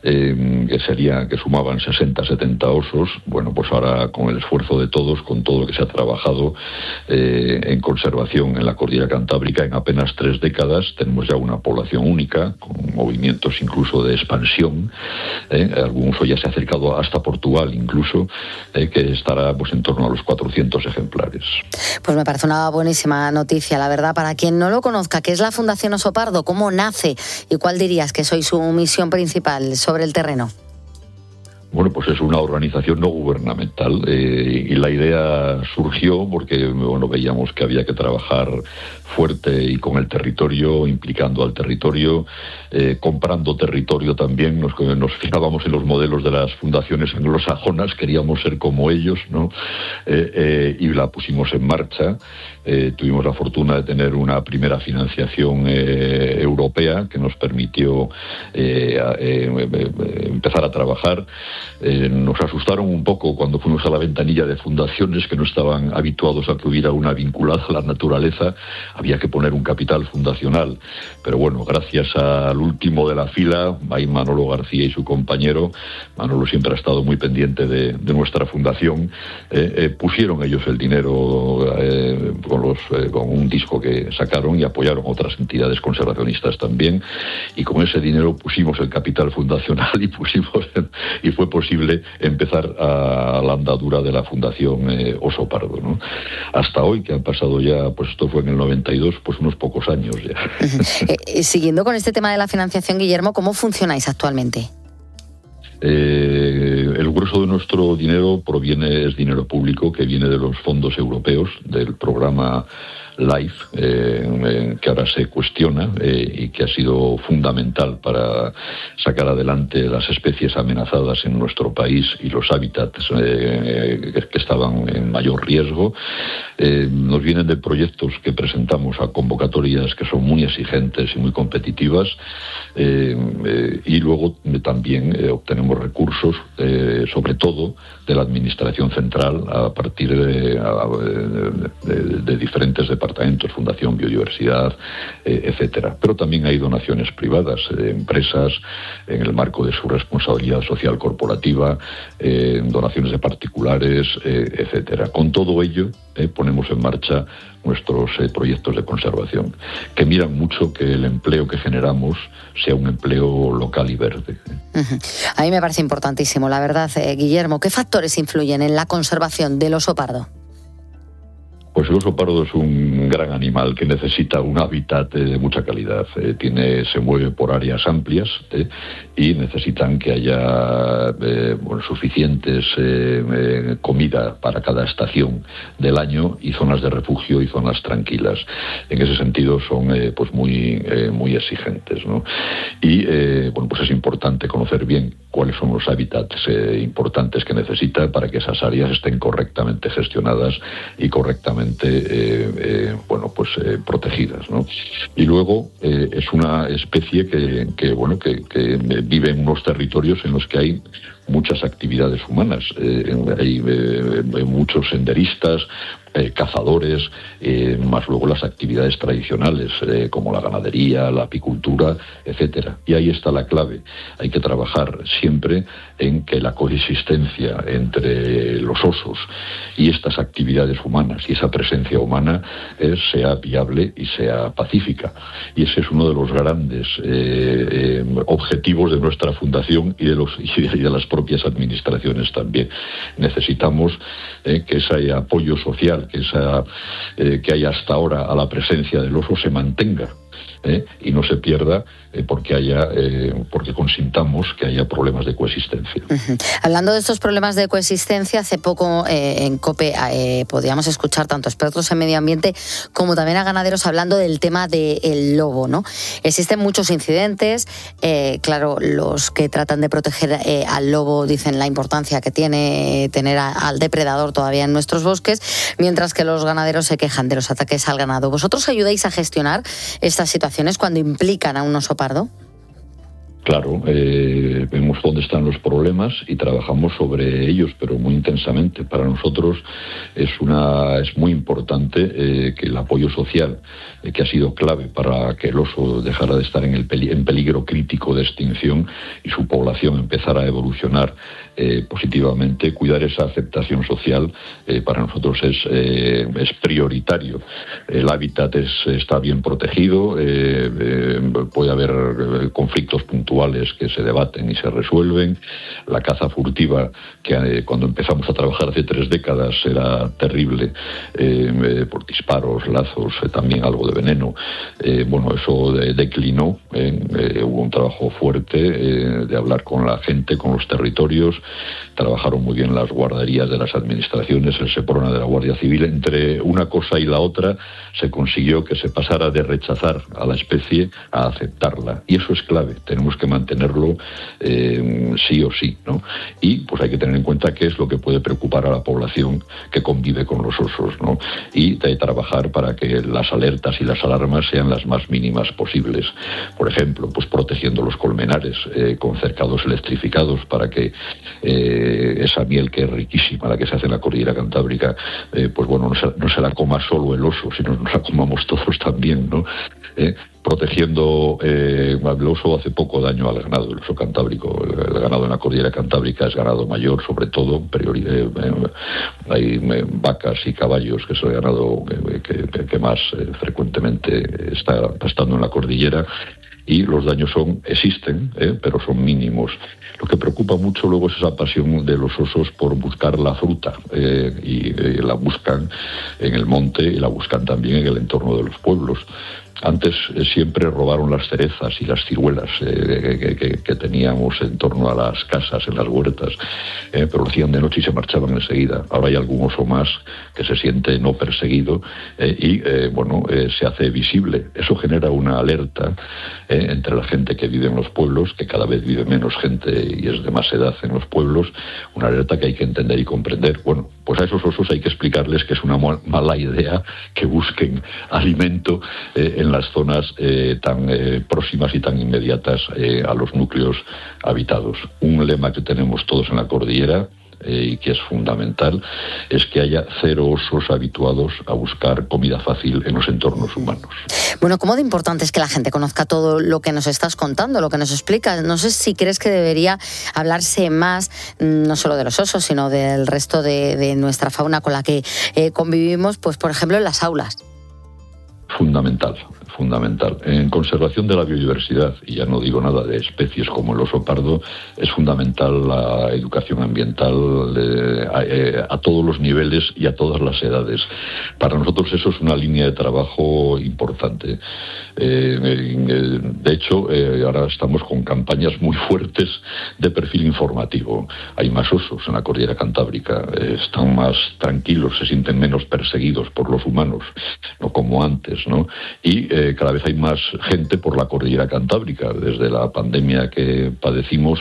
que sumaban 60, 70 osos. Bueno, pues ahora con el esfuerzo de todos, con todo lo que se ha trabajado en conservación en la cordillera cantábrica, en apenas 3 décadas tenemos ya una población única, con movimientos incluso de expansión. Algún oso ya se ha acercado hasta Portugal incluso, que estará pues en torno a los 400 ejemplares. Pues me parece una buenísima noticia, la verdad. Para quien no lo conozca, ¿qué es la Fundación Oso Pardo? ¿Cómo nace? ¿Y cuál dirías que soy su misión principal sobre el terreno? Bueno, pues es una organización no gubernamental y la idea surgió porque veíamos que había que trabajar fuerte y con el territorio, implicando al territorio, comprando territorio también. Nos fijábamos en los modelos de las fundaciones anglosajonas, queríamos ser como ellos, ¿no? Y la pusimos en marcha. Tuvimos la fortuna de tener una primera financiación europea que nos permitió empezar a trabajar. Nos asustaron un poco cuando fuimos a la ventanilla de fundaciones que no estaban habituados a que hubiera una vinculada a la naturaleza. Había que poner un capital fundacional, pero bueno, gracias al último de la fila, ahí Manolo García y su compañero. Manolo siempre ha estado muy pendiente de nuestra fundación. Pusieron ellos el dinero con un disco que sacaron y apoyaron otras entidades conservacionistas también, y con ese dinero pusimos el capital fundacional y fue posible empezar a la andadura de la Fundación Oso Pardo, ¿no? Hasta hoy, que han pasado ya, pues esto fue en el 92, pues unos pocos años ya. Siguiendo con este tema de la financiación, Guillermo, ¿cómo funcionáis actualmente? El grueso de nuestro dinero es dinero público que viene de los fondos europeos, del programa LIFE, que ahora se cuestiona y que ha sido fundamental para sacar adelante las especies amenazadas en nuestro país y los hábitats que estaban en mayor riesgo. Nos vienen de proyectos que presentamos a convocatorias que son muy exigentes y muy competitivas, y luego también obtenemos recursos, sobre todo de la Administración Central, a partir de diferentes departamentos, Fundación Biodiversidad, etcétera. Pero también hay donaciones privadas de empresas en el marco de su responsabilidad social corporativa, donaciones de particulares, etcétera. Con todo ello, ponemos en marcha nuestros proyectos de conservación, que miran mucho que el empleo que generamos sea un empleo local y verde. A mí me parece importantísimo, la verdad, Guillermo. ¿Qué factores influyen en la conservación del oso pardo? Pues el oso pardo es un gran animal que necesita un hábitat de mucha calidad. Se mueve por áreas amplias y necesitan que haya suficientes comida para cada estación del año y zonas de refugio y zonas tranquilas. En ese sentido son muy exigentes, ¿no? Y pues es importante conocer bien cuáles son los hábitats importantes que necesita para que esas áreas estén correctamente gestionadas y correctamente protegidas, ¿no? Y luego es una especie que vive en unos territorios en los que hay muchas actividades humanas. Hay muchos senderistas, cazadores, más luego las actividades tradicionales como la ganadería, la apicultura, etcétera. Y ahí está la clave. Hay que trabajar siempre en que la coexistencia entre los osos y estas actividades humanas y esa presencia humana sea viable y sea pacífica. Y ese es uno de los grandes objetivos de nuestra fundación y de las propias administraciones también. Necesitamos que ese apoyo social que hay hasta ahora a la presencia del oso se mantenga y no se pierda porque consintamos que haya problemas de coexistencia. Hablando de estos problemas de coexistencia, hace poco en COPE podíamos escuchar tanto expertos en medio ambiente como también a ganaderos hablando del tema del lobo, ¿no? Existen muchos incidentes, claro, los que tratan de proteger al lobo dicen la importancia que tiene tener al depredador todavía en nuestros bosques, mientras que los ganaderos se quejan de los ataques al ganado. ¿Vosotros ayudáis a gestionar estas situaciones cuando implican a un oso pardo? Claro, vemos dónde están los problemas y trabajamos sobre ellos, pero muy intensamente. Para nosotros es muy importante que el apoyo social, que ha sido clave para que el oso dejara de estar en peligro crítico de extinción y su población empezara a evolucionar positivamente, cuidar esa aceptación social para nosotros es prioritario. El hábitat está bien protegido, puede haber conflictos puntuales que se debaten y se resuelven. La caza furtiva, que cuando empezamos a trabajar hace 3 décadas era terrible, por disparos, lazos, también algo de veneno. Eso declinó. Hubo un trabajo fuerte de hablar con la gente, con los territorios. Trabajaron muy bien las guarderías de las administraciones, el SEPRONA de la Guardia Civil. Entre una cosa y la otra se consiguió que se pasara de rechazar a la especie a aceptarla. Y eso es clave. Tenemos que mantenerlo sí o sí, ¿no? Y pues hay que tener en cuenta qué es lo que puede preocupar a la población que convive con los osos, ¿no? Y de trabajar para que las alertas y las alarmas sean las más mínimas posibles. Por ejemplo, pues protegiendo los colmenares con cercados electrificados para que esa miel, que es riquísima, la que se hace en la cordillera cantábrica, no se la coma solo el oso, sino nos la comamos todos también, ¿no? Protegiendo el oso hace poco daño al ganado, el oso cantábrico. El ganado en la cordillera cantábrica es ganado mayor, sobre todo. Hay vacas y caballos, que es el ganado que más frecuentemente está pastando en la cordillera. Y los daños existen, pero son mínimos. Lo que preocupa mucho luego es esa pasión de los osos por buscar la fruta, y la buscan en el monte y la buscan también en el entorno de los pueblos. Antes siempre robaron las cerezas y las ciruelas que teníamos en torno a las casas, en las huertas, pero lo hacían de noche y se marchaban enseguida. Ahora hay algún oso más que se siente no perseguido se hace visible. Eso genera una alerta entre la gente que vive en los pueblos, que cada vez vive menos gente y es de más edad en los pueblos, una alerta que hay que entender y comprender. Bueno, pues a esos osos hay que explicarles que es una mala idea que busquen alimento en las zonas tan próximas y tan inmediatas a los núcleos habitados. Un lema que tenemos todos en la cordillera y que es fundamental es que haya 0 osos habituados a buscar comida fácil en los entornos humanos. Bueno, ¿cómo de importante es que la gente conozca todo lo que nos estás contando, lo que nos explicas? No sé si crees que debería hablarse más, no solo de los osos, sino del resto de nuestra fauna con la que convivimos, pues por ejemplo en las aulas. Fundamental. En conservación de la biodiversidad, y ya no digo nada de especies como el oso pardo, es fundamental la educación ambiental a todos los niveles y a todas las edades. Para nosotros eso es una línea de trabajo importante. De hecho, ahora estamos con campañas muy fuertes de perfil informativo. Hay más osos en la cordillera cantábrica, están más tranquilos, se sienten menos perseguidos por los humanos, no como antes, ¿no? Y cada vez hay más gente por la cordillera cantábrica. Desde la pandemia que padecimos,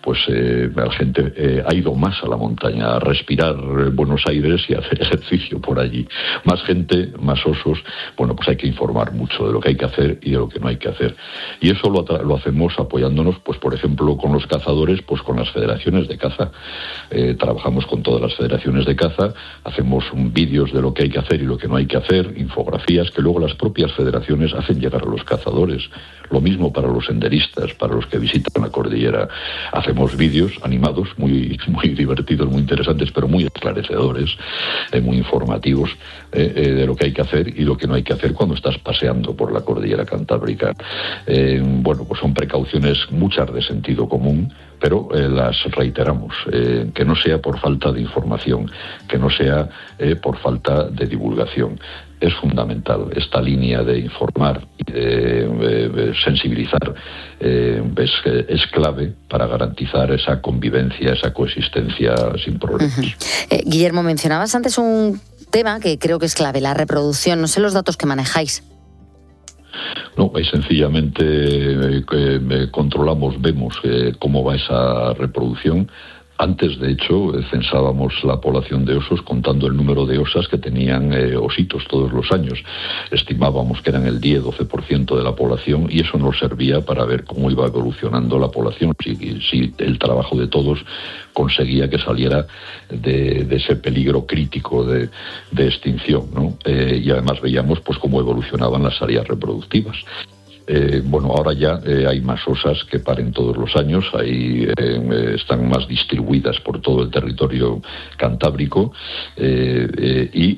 pues la gente ha ido más a la montaña a respirar Buenos Aires y a hacer ejercicio por allí. Más gente, más osos. Bueno, pues hay que informar mucho de lo que hay que hacer y de lo que no hay que hacer. Y eso lo hacemos apoyándonos, pues por ejemplo, con los cazadores, pues con las federaciones de caza. Trabajamos con todas las federaciones de caza, hacemos vídeos de lo que hay que hacer y lo que no hay que hacer, infografías que luego las propias federaciones hacen llegar a los cazadores. Lo mismo para los senderistas, para los que visitan la cordillera. Hacemos vídeos animados, muy divertidos, muy interesantes, pero muy esclarecedores, muy informativos de lo que hay que hacer y lo que no hay que hacer cuando estás paseando por la cordillera cantábrica. Bueno, pues son precauciones muchas de sentido común, pero las reiteramos, que no sea por falta de información, que no sea por falta de divulgación. Es fundamental esta línea de informar y de sensibilizar, es clave para garantizar esa convivencia, esa coexistencia sin problemas. Guillermo, mencionabas antes un tema que creo que es clave, la reproducción. No sé los datos que manejáis. No, sencillamente controlamos, vemos cómo va esa reproducción. Antes, de hecho, censábamos la población de osos contando el número de osas que tenían ositos todos los años. Estimábamos que eran el 10-12% de la población y eso nos servía para ver cómo iba evolucionando la población, si el trabajo de todos conseguía que saliera de ese peligro crítico de extinción, ¿no? Y además veíamos pues cómo evolucionaban las áreas reproductivas. Bueno, ahora ya hay más osas que paren todos los años, están más distribuidas por todo el territorio cantábrico y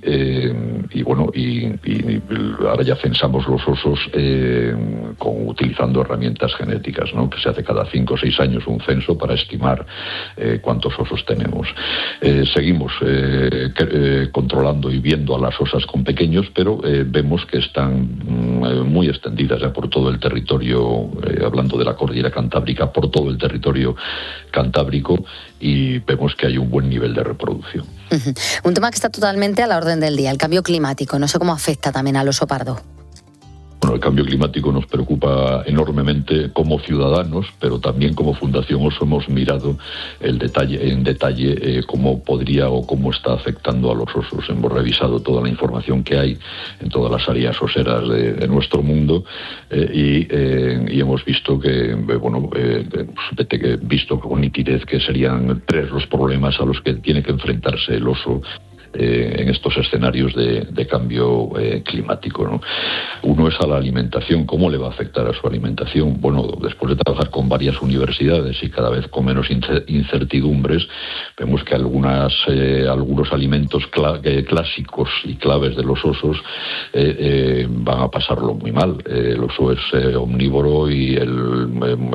ahora ya censamos los osos utilizando herramientas genéticas, ¿no? Que se hace cada 5 o 6 años un censo para estimar cuántos osos tenemos. Seguimos controlando y viendo a las osas con pequeños, pero vemos que están muy extendidas ya por todo el territorio, hablando de la cordillera cantábrica, por todo el territorio cantábrico, y vemos que hay un buen nivel de reproducción. Un tema que está totalmente a la orden del día, el cambio climático. No sé cómo afecta también al oso pardo. Bueno, el cambio climático nos preocupa enormemente como ciudadanos, pero también como Fundación Oso hemos mirado en detalle cómo podría o cómo está afectando a los osos. Hemos revisado toda la información que hay en todas las áreas oseras de nuestro mundo y hemos visto visto con nitidez que serían 3 los problemas a los que tiene que enfrentarse el oso en estos escenarios de cambio climático, ¿no? Uno es a la alimentación. ¿Cómo le va a afectar a su alimentación? Bueno, después de trabajar con varias universidades y cada vez con menos incertidumbres, vemos que algunos alimentos clásicos y claves de los osos van a pasarlo muy mal. El oso es omnívoro y el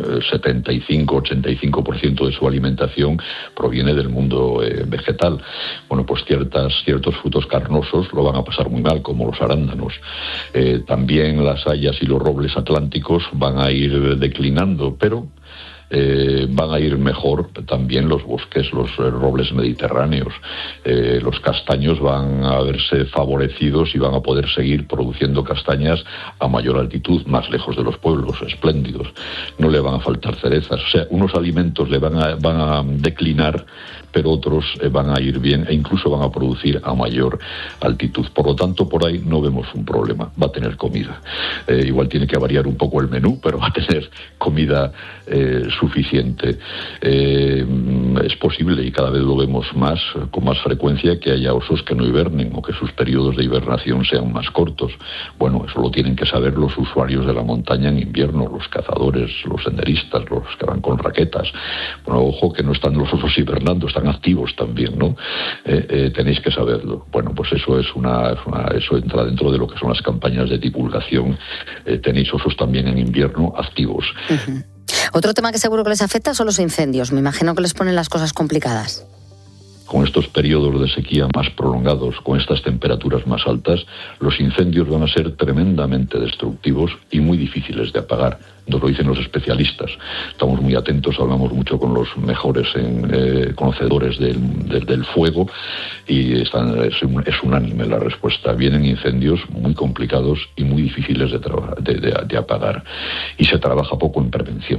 75-85% de su alimentación proviene del mundo vegetal. Bueno, pues ciertos frutos carnosos lo van a pasar muy mal, como los arándanos. También las hayas y los robles atlánticos van a ir declinando, pero van a ir mejor también los bosques, los robles mediterráneos. Los castaños van a verse favorecidos y van a poder seguir produciendo castañas a mayor altitud, más lejos de los pueblos, espléndidos. No le van a faltar cerezas. O sea, unos alimentos le van a declinar, pero otros van a ir bien e incluso van a producir a mayor altitud. Por lo tanto, por ahí no vemos un problema. Va a tener comida. Igual tiene que variar un poco el menú, pero va a tener comida suficiente. Es posible, y cada vez lo vemos más, con más frecuencia, que haya osos que no hibernen o que sus periodos de hibernación sean más cortos. Bueno, eso lo tienen que saber los usuarios de la montaña en invierno, los cazadores, los senderistas, los que van con raquetas. Bueno, ojo que no están los osos hibernando, están activos también, ¿no? Tenéis que saberlo. Bueno, pues eso eso entra dentro de lo que son las campañas de divulgación. Tenéis osos también en invierno activos. Uh-huh. Otro tema que seguro que les afecta son los incendios. Me imagino que les ponen las cosas complicadas. Con estos periodos de sequía más prolongados, con estas temperaturas más altas, los incendios van a ser tremendamente destructivos y muy difíciles de apagar. Nos lo dicen los especialistas. Estamos muy atentos, hablamos mucho con los mejores conocedores del fuego y es unánime la respuesta. Vienen incendios muy complicados y muy difíciles de apagar. Y se trabaja poco en prevención.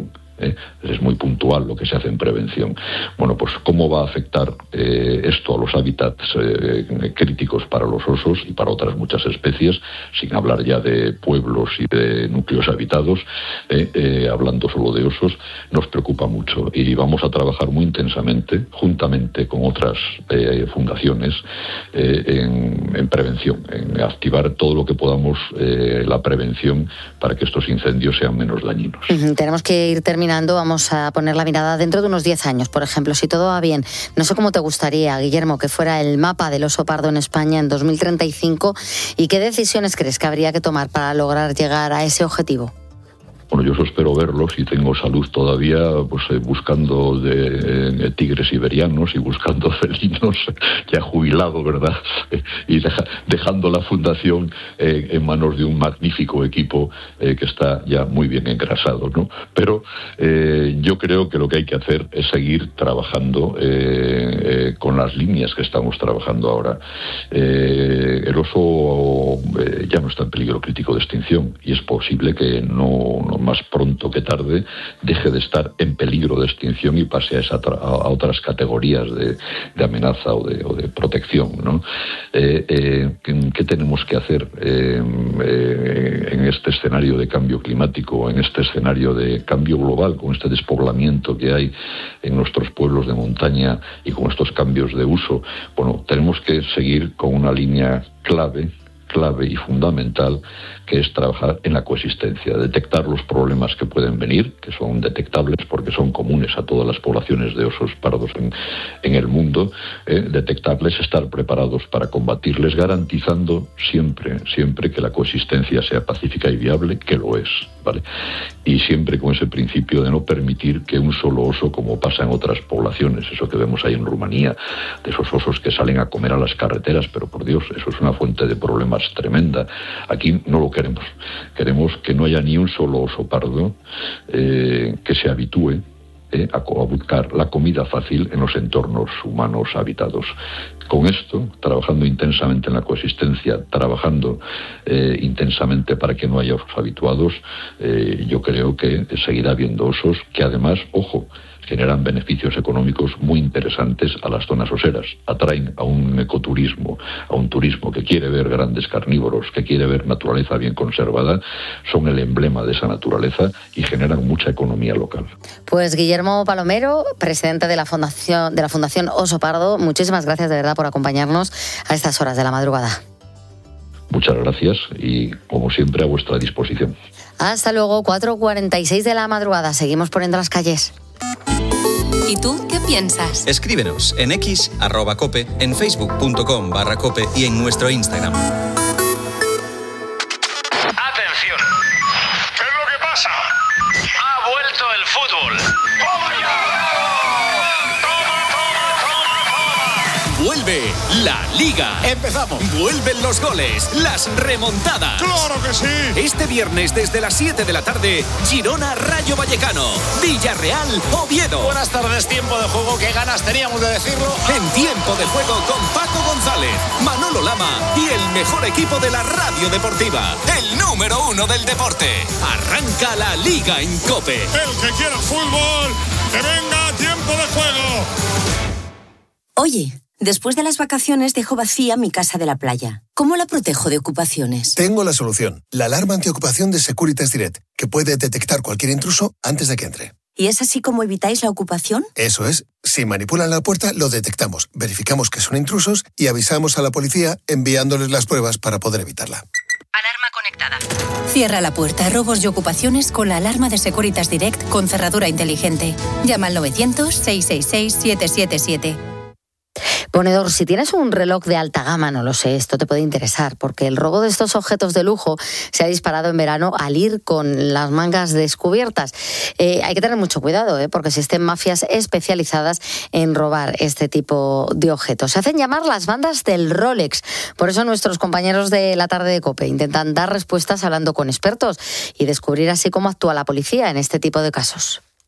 Es muy puntual lo que se hace en prevención. Bueno, pues ¿cómo va a afectar esto a los hábitats críticos para los osos y para otras muchas especies, sin hablar ya de pueblos y de núcleos habitados, hablando solo de osos? Nos preocupa mucho y vamos a trabajar muy intensamente, juntamente con otras fundaciones, en prevención, en activar todo lo que podamos la prevención para que estos incendios sean menos dañinos. Tenemos que ir terminando, vamos a poner la mirada dentro de unos 10 años, por ejemplo, si todo va bien. No sé cómo te gustaría, Guillermo, que fuera el mapa del oso pardo en España en 2035 y qué decisiones crees que habría que tomar para lograr llegar a ese objetivo. Bueno, yo espero verlo, si tengo salud todavía, pues buscando de tigres siberianos y buscando felinos ya jubilados, ¿verdad? Y dejando la fundación en manos de un magnífico equipo que está ya muy bien engrasado, ¿no? Pero yo creo que lo que hay que hacer es seguir trabajando con las líneas que estamos trabajando ahora. El oso ya no está en peligro crítico de extinción y es posible que no más pronto que tarde deje de estar en peligro de extinción y pase a otras categorías de amenaza o de protección, ¿no? ¿Qué tenemos que hacer en este escenario de cambio climático, en este escenario de cambio global, con este despoblamiento que hay en nuestros pueblos de montaña y con estos cambios de uso? Bueno, tenemos que seguir con una línea clave y fundamental, que es trabajar en la coexistencia, detectar los problemas que pueden venir, que son detectables porque son comunes a todas las poblaciones de osos pardos en el mundo, detectarles, estar preparados para combatirles, garantizando siempre que la coexistencia sea pacífica y viable, que lo es, ¿vale? Y siempre con ese principio de no permitir que un solo oso, como pasa en otras poblaciones, eso que vemos ahí en Rumanía, de esos osos que salen a comer a las carreteras, pero por Dios, eso es una fuente de problemas tremenda. Aquí no lo queremos. Queremos que no haya ni un solo oso pardo que se habitúe a buscar la comida fácil en los entornos humanos habitados. Con esto, trabajando intensamente en la coexistencia, trabajando intensamente para que no haya osos habituados, yo creo que seguirá habiendo osos que además, ojo, generan beneficios económicos muy interesantes a las zonas oseras, atraen a un ecoturismo, a un turismo que quiere ver grandes carnívoros, que quiere ver naturaleza bien conservada, son el emblema de esa naturaleza y generan mucha economía local. Pues Guillermo Palomero, presidente de la Fundación Oso Pardo, muchísimas gracias de verdad por acompañarnos a estas horas de la madrugada. Muchas gracias y, como siempre, a vuestra disposición. Hasta luego, 4:46 de la madrugada. Seguimos poniendo las calles. ¿Y tú qué piensas? Escríbenos en X, @cope, en facebook.com/cope y en nuestro Instagram. Atención. ¿Qué es lo que pasa? Ha vuelto el fútbol. ¡Toma ya! Vuelve la Liga. Empezamos. Vuelven los goles, las remontadas. ¡Claro que sí! Este viernes desde las 7 de la tarde, Girona Rayo Vallecano, Villarreal Oviedo. Buenas tardes, tiempo de juego, qué ganas teníamos de decirlo. En tiempo de juego con Paco González, Manolo Lama y el mejor equipo de la radio deportiva, el número 1 del deporte. Arranca la Liga en COPE. El que quiera fútbol, que venga a tiempo de juego. Oye, después de las vacaciones dejo vacía mi casa de la playa. ¿Cómo la protejo de ocupaciones? Tengo la solución. La alarma antiocupación de Securitas Direct, que puede detectar cualquier intruso antes de que entre. ¿Y es así como evitáis la ocupación? Eso es. Si manipulan la puerta, lo detectamos, verificamos que son intrusos y avisamos a la policía enviándoles las pruebas para poder evitarla. Alarma conectada. Cierra la puerta a robos y ocupaciones con la alarma de Securitas Direct con cerradura inteligente. Llama al 900-666-777. Ponedor, si tienes un reloj de alta gama, no lo sé, esto te puede interesar, porque el robo de estos objetos de lujo se ha disparado en verano al ir con las mangas descubiertas. Hay que tener mucho cuidado, porque existen mafias especializadas en robar este tipo de objetos. Se hacen llamar las bandas del Rolex. Por eso nuestros compañeros de la tarde de COPE intentan dar respuestas hablando con expertos y descubrir así cómo actúa la policía en este tipo de casos.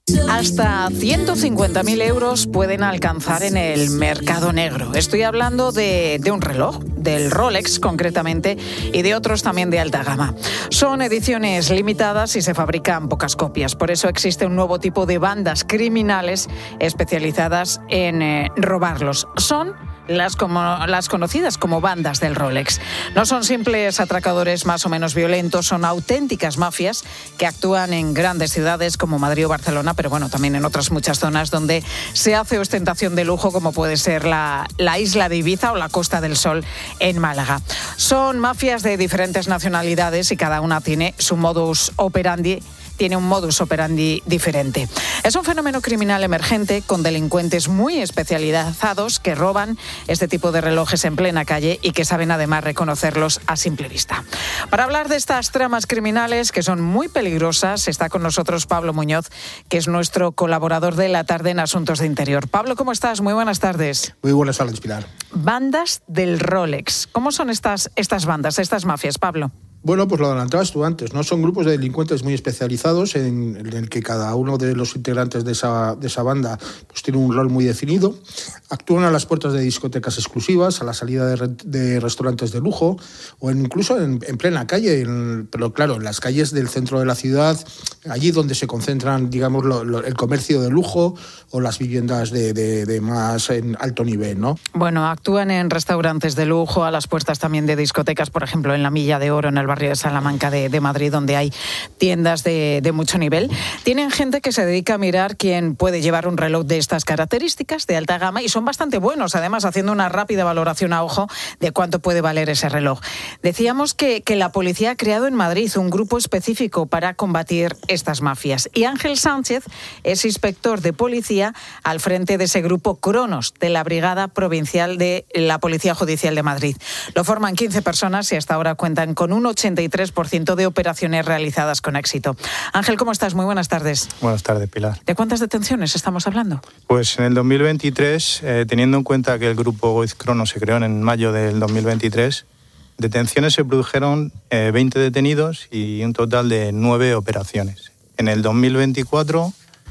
Hasta 150.000 euros pueden alcanzar en el mercado negro. Estoy hablando de un reloj, del Rolex concretamente, y de otros también de alta gama. Son ediciones limitadas y se fabrican pocas copias. Por eso existe un nuevo tipo de bandas criminales especializadas en robarlos. Son las conocidas como bandas del Rolex. No son simples atracadores más o menos violentos, son auténticas mafias que actúan en grandes ciudades como Madrid o Barcelona, pero bueno, también en otras muchas zonas donde se hace ostentación de lujo, como puede ser la isla de Ibiza o la Costa del Sol en Málaga. Son mafias de diferentes nacionalidades y cada una tiene su modus operandi. Tiene un modus operandi diferente. Es un fenómeno criminal emergente con delincuentes muy especializados que roban este tipo de relojes en plena calle y que saben además reconocerlos a simple vista. Para hablar de estas tramas criminales que son muy peligrosas, está con nosotros Pablo Muñoz, que es nuestro colaborador de la tarde en Asuntos de Interior. Pablo, ¿cómo estás? Muy buenas tardes. Muy buenas tardes, Pilar. Bandas del Rolex. ¿Cómo son estas bandas, estas mafias, Pablo? Bueno, pues lo adelantabas tú antes, ¿no? Son grupos de delincuentes muy especializados en el que cada uno de los integrantes de esa banda pues tiene un rol muy definido. Actúan a las puertas de discotecas exclusivas, a la salida de restaurantes de lujo o incluso en plena calle, pero claro, en las calles del centro de la ciudad, allí donde se concentran, digamos, el comercio de lujo o las viviendas de más en alto nivel, ¿no? Bueno, actúan en restaurantes de lujo, a las puertas también de discotecas, por ejemplo, en la Milla de Oro, en el barrio de Salamanca de Madrid, donde hay tiendas de mucho nivel. Tienen gente que se dedica a mirar quién puede llevar un reloj de estas características, de alta gama, y son bastante buenos, además, haciendo una rápida valoración a ojo de cuánto puede valer ese reloj. Decíamos que la policía ha creado en Madrid un grupo específico para combatir estas mafias. Y Ángel Sánchez es inspector de policía al frente de ese grupo Cronos, de la Brigada Provincial de la Policía Judicial de Madrid. Lo forman 15 personas y hasta ahora cuentan con un 83% de operaciones realizadas con éxito. Ángel, ¿cómo estás? Muy buenas tardes. Buenas tardes, Pilar. ¿De cuántas detenciones estamos hablando? Pues en el 2023, teniendo en cuenta que el grupo Cronos se creó en mayo del 2023, detenciones se produjeron 20 detenidos y un total de 9 operaciones. En el 2024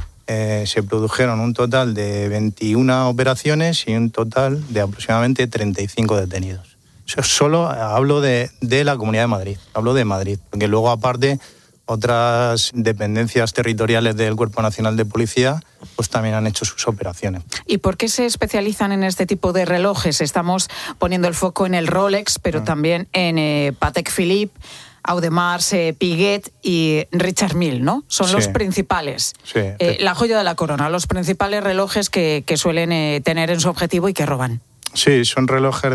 se produjeron un total de 21 operaciones y un total de aproximadamente 35 detenidos. Solo hablo de la Comunidad de Madrid, hablo de Madrid, porque luego aparte otras dependencias territoriales del Cuerpo Nacional de Policía pues también han hecho sus operaciones. ¿Y por qué se especializan en este tipo de relojes? Estamos poniendo el foco en el Rolex, pero también en Patek Philippe, Audemars, Piguet y Richard Mille, ¿no? Son los principales. Sí. La joya de la corona, los principales relojes que suelen tener en su objetivo y que roban. Sí, son relojes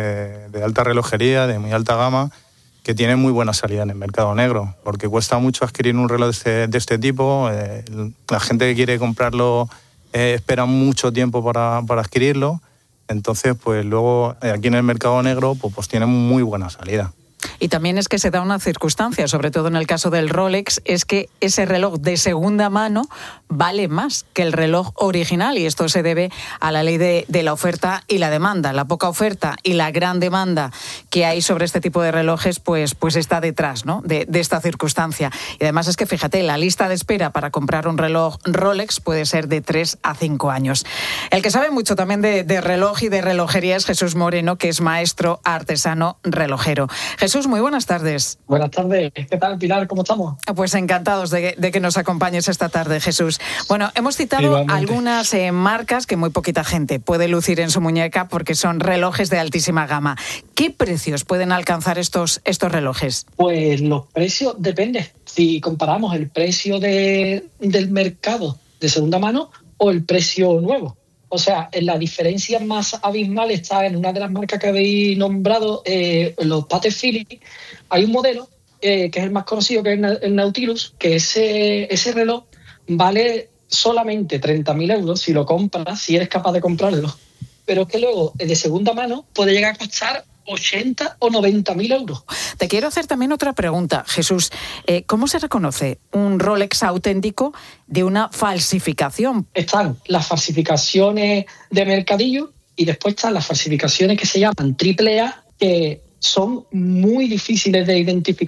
de alta relojería, de muy alta gama, que tienen muy buena salida en el mercado negro, porque cuesta mucho adquirir un reloj de este tipo. La gente que quiere comprarlo espera mucho tiempo para adquirirlo. Entonces, pues luego aquí en el mercado negro pues tienen muy buena salida. Y también es que se da una circunstancia, sobre todo en el caso del Rolex, es que ese reloj de segunda mano vale más que el reloj original, y esto se debe a la ley de la oferta y la demanda. La poca oferta y la gran demanda que hay sobre este tipo de relojes pues está detrás, ¿no?, de esta circunstancia. Y además es que, fíjate, la lista de espera para comprar un reloj Rolex puede ser de 3 a 5 años. El que sabe mucho también de reloj y de relojería es Jesús Moreno, que es maestro artesano relojero. Jesús, muy buenas tardes. Buenas tardes. ¿Qué tal, Pilar? ¿Cómo estamos? Pues encantados de que nos acompañes esta tarde, Jesús. Bueno, hemos citado igualmente algunas marcas que muy poquita gente puede lucir en su muñeca porque son relojes de altísima gama. ¿Qué precios pueden alcanzar estos relojes? Pues los precios dependen. Si comparamos el precio del mercado de segunda mano o el precio nuevo. O sea, la diferencia más abismal está en una de las marcas que habéis nombrado, los Patek Philippe. Hay un modelo que es el más conocido, que es el Nautilus, que ese reloj vale solamente 30.000 euros si lo compras, si eres capaz de comprarlo. Pero es que luego, de segunda mano, puede llegar a costar 80 o 90.000 euros. Te quiero hacer también otra pregunta, Jesús. ¿Cómo se reconoce un Rolex auténtico de una falsificación? Están las falsificaciones de mercadillo y después están las falsificaciones que se llaman AAA, que son muy difíciles de identificar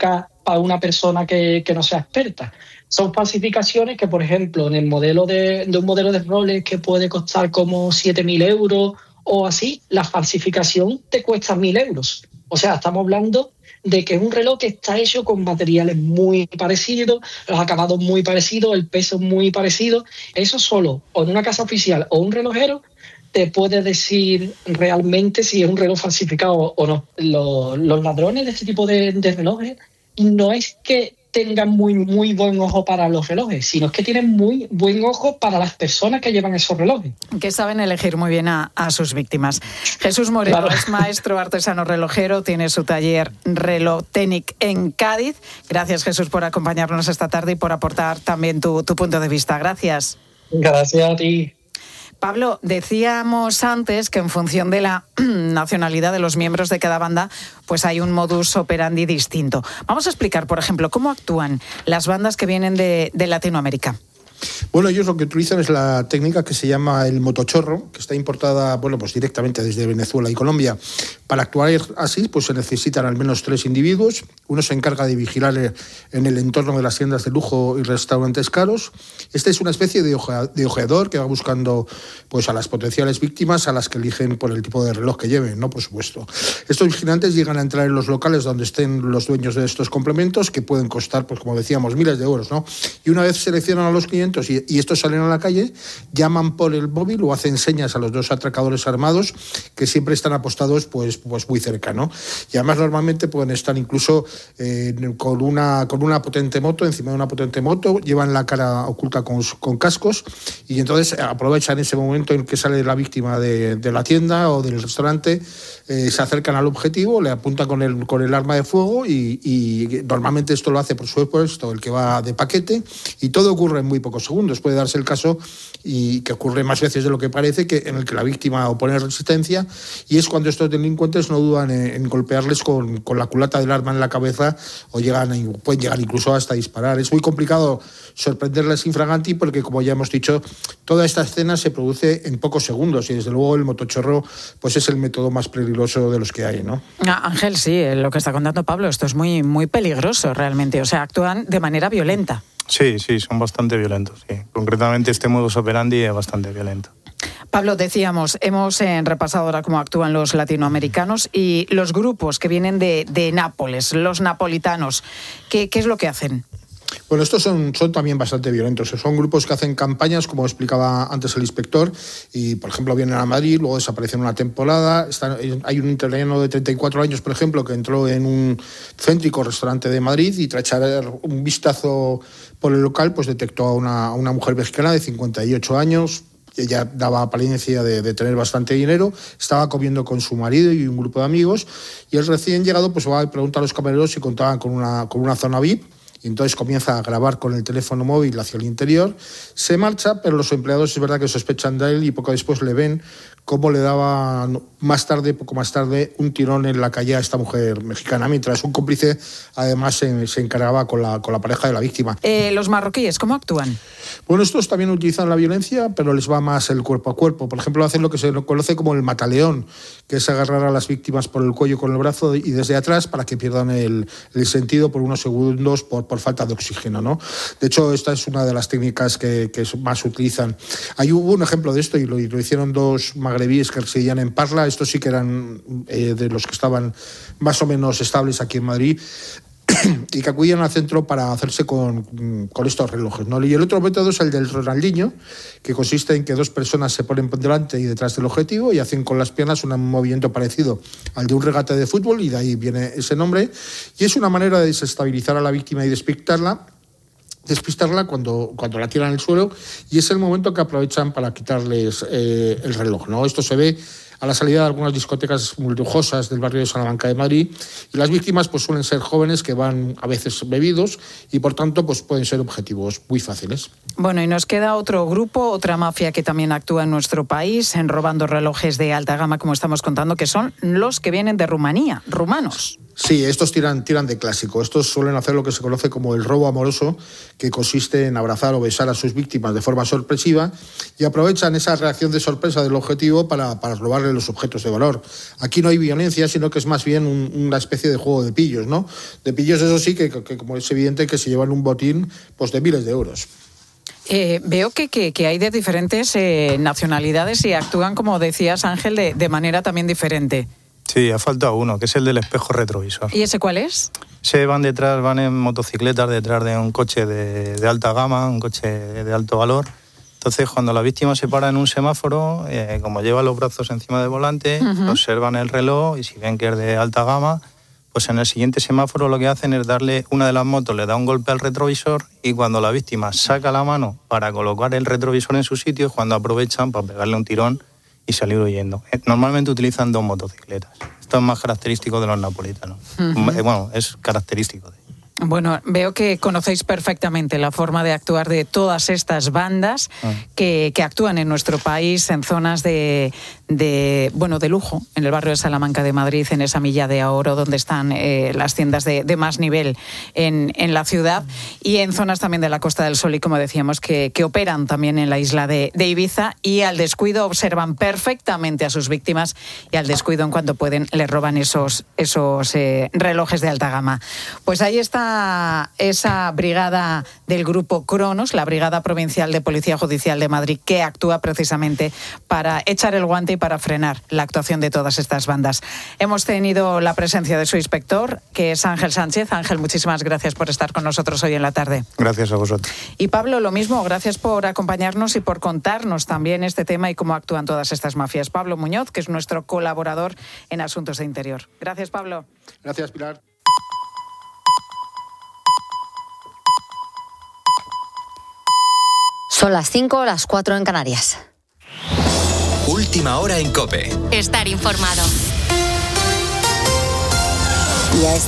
para una persona que no sea experta. Son falsificaciones que, por ejemplo, en el modelo de un modelo de Rolex que puede costar como 7.000 euros o así, la falsificación te cuesta 1.000 euros. O sea, estamos hablando de que es un reloj que está hecho con materiales muy parecidos, los acabados muy parecidos, el peso muy parecido. Eso solo, o en una casa oficial o un relojero, te puede decir realmente si es un reloj falsificado o no. Los ladrones de este tipo de relojes no es que tengan muy buen ojo para los relojes, sino es que tienen muy buen ojo para las personas que llevan esos relojes. Que saben elegir muy bien a sus víctimas. Jesús Moreno claro. Es maestro artesano relojero, tiene su taller Relotenic en Cádiz. Gracias, Jesús, por acompañarnos esta tarde y por aportar también tu punto de vista. Gracias. Gracias a ti. Pablo, decíamos antes que en función de la nacionalidad de los miembros de cada banda, pues hay un modus operandi distinto. Vamos a explicar, por ejemplo, cómo actúan las bandas que vienen de Latinoamérica. Bueno, ellos lo que utilizan es la técnica que se llama el motochorro, que está importada, bueno, pues directamente desde Venezuela y Colombia. Para actuar así, pues se necesitan al menos 3 individuos. Uno se encarga de vigilar en el entorno de las tiendas de lujo y restaurantes caros. Este es una especie de ojeador que va buscando pues a las potenciales víctimas, a las que eligen por el tipo de reloj que lleven, ¿no? Por supuesto. Estos vigilantes llegan a entrar en los locales donde estén los dueños de estos complementos, que pueden costar, pues como decíamos, miles de euros, ¿no? Y una vez seleccionan a los clientes y estos salen a la calle, llaman por el móvil o hacen señas a los 2 atracadores armados que siempre están apostados pues muy cerca, ¿no? Y además normalmente pueden estar incluso con una potente moto, encima de una potente moto, llevan la cara oculta con cascos y entonces aprovechan ese momento en el que sale la víctima de la tienda o del restaurante, se acercan al objetivo, le apuntan con el arma de fuego y normalmente esto lo hace por supuesto el que va de paquete y todo ocurre en muy pocos segundos. Puede darse el caso y que ocurre más veces de lo que parece, que en el que la víctima opone resistencia y es cuando estos delincuentes no dudan en golpearles con la culata del arma en la cabeza o pueden llegar incluso hasta disparar. Es muy complicado sorprenderles infraganti porque, como ya hemos dicho, toda esta escena se produce en pocos segundos y desde luego el motochorro pues es el método más peligroso de los que hay, ¿no? Ángel, sí, lo que está contando Pablo, esto es muy peligroso realmente, o sea, actúan de manera violenta. Sí, son bastante violentos, sí. Concretamente este modus operandi es bastante violento. Pablo, decíamos, hemos repasado ahora cómo actúan los latinoamericanos y los grupos que vienen de Nápoles, los napolitanos, ¿qué es lo que hacen? Bueno, estos son también bastante violentos. Son grupos que hacen campañas, como explicaba antes el inspector, y, por ejemplo, vienen a Madrid, luego desaparecen una temporada. Hay un italiano de 34 años, por ejemplo, que entró en un céntrico restaurante de Madrid y, tras echar un vistazo por el local, pues detectó a una mujer mexicana de 58 años. Ella daba apariencia de tener bastante dinero, estaba comiendo con su marido y un grupo de amigos, y el recién llegado pues va a preguntar a los camareros si contaban con una zona VIP. Y entonces comienza a grabar con el teléfono móvil hacia el interior, se marcha, pero los empleados es verdad que sospechan de él y poco después le ven cómo le daba poco más tarde, un tirón en la calle a esta mujer mexicana, mientras un cómplice además se encargaba con la pareja de la víctima. ¿Los marroquíes cómo actúan? Bueno, estos también utilizan la violencia, pero les va más el cuerpo a cuerpo. Por ejemplo, hacen lo que se conoce como el mataleón, que es agarrar a las víctimas por el cuello con el brazo y desde atrás para que pierdan el sentido por unos segundos por falta de oxígeno, ¿no? De hecho, esta es una de las técnicas que más utilizan. Hubo un ejemplo de esto y lo hicieron 2 magrebíes que residían en Parla. Estos sí que eran de los que estaban más o menos estables aquí en Madrid y que acudían al centro para hacerse con estos relojes, ¿no? Y el otro método es el del Ronaldinho, que consiste en que 2 personas se ponen delante y detrás del objetivo y hacen con las piernas un movimiento parecido al de un regate de fútbol, y de ahí viene ese nombre, y es una manera de desestabilizar a la víctima y despistarla cuando la tiran al suelo, y es el momento que aprovechan para quitarles el reloj, ¿no? Esto se ve a la salida de algunas discotecas muy lujosas del barrio de Salamanca de Madrid, y las víctimas pues suelen ser jóvenes que van a veces bebidos y por tanto pues pueden ser objetivos muy fáciles. Bueno, y nos queda otro grupo, otra mafia que también actúa en nuestro país, robando relojes de alta gama, como estamos contando, que son los que vienen de Rumanía, rumanos. Sí, estos tiran de clásico. Estos suelen hacer lo que se conoce como el robo amoroso, que consiste en abrazar o besar a sus víctimas de forma sorpresiva y aprovechan esa reacción de sorpresa del objetivo para robarle los objetos de valor. Aquí no hay violencia, sino que es más bien una especie de juego de pillos, ¿no? De pillos, eso sí, que como es evidente que se llevan un botín pues de miles de euros. Veo que hay de diferentes nacionalidades y actúan, como decías, Ángel, de manera también diferente. Sí, ha faltado uno, que es el del espejo retrovisor. ¿Y ese cuál es? Van en motocicletas detrás de un coche de alta gama, un coche de alto valor. Entonces, cuando la víctima se para en un semáforo, como lleva los brazos encima del volante, observan el reloj y si ven que es de alta gama, pues en el siguiente semáforo lo que hacen es darle, una de las motos le da un golpe al retrovisor y cuando la víctima saca la mano para colocar el retrovisor en su sitio es cuando aprovechan para pegarle un tirón y salir huyendo. Normalmente utilizan 2 motocicletas. Esto es más característico de los napolitanos. Bueno, es característico de ellos. Bueno, veo que conocéis perfectamente la forma de actuar de todas estas bandas que actúan en nuestro país en zonas de lujo, en el barrio de Salamanca de Madrid, en esa milla de oro donde están las tiendas de más nivel en la ciudad y en zonas también de la Costa del Sol y, como decíamos, que operan también en la isla de Ibiza y al descuido observan perfectamente a sus víctimas y al descuido en cuanto pueden les roban esos relojes de alta gama. Pues ahí está esa brigada del Grupo Cronos, la Brigada Provincial de Policía Judicial de Madrid, que actúa precisamente para echar el guante y para frenar la actuación de todas estas bandas. Hemos tenido la presencia de su inspector, que es Ángel Sánchez. Ángel, muchísimas gracias por estar con nosotros hoy en la tarde. Gracias a vosotros. Y Pablo, lo mismo, gracias por acompañarnos y por contarnos también este tema y cómo actúan todas estas mafias. Pablo Muñoz, que es nuestro colaborador en Asuntos de Interior. Gracias, Pablo. Gracias, Pilar. Son las 5, las 4 en Canarias. Última hora en COPE. Estar informado. Y a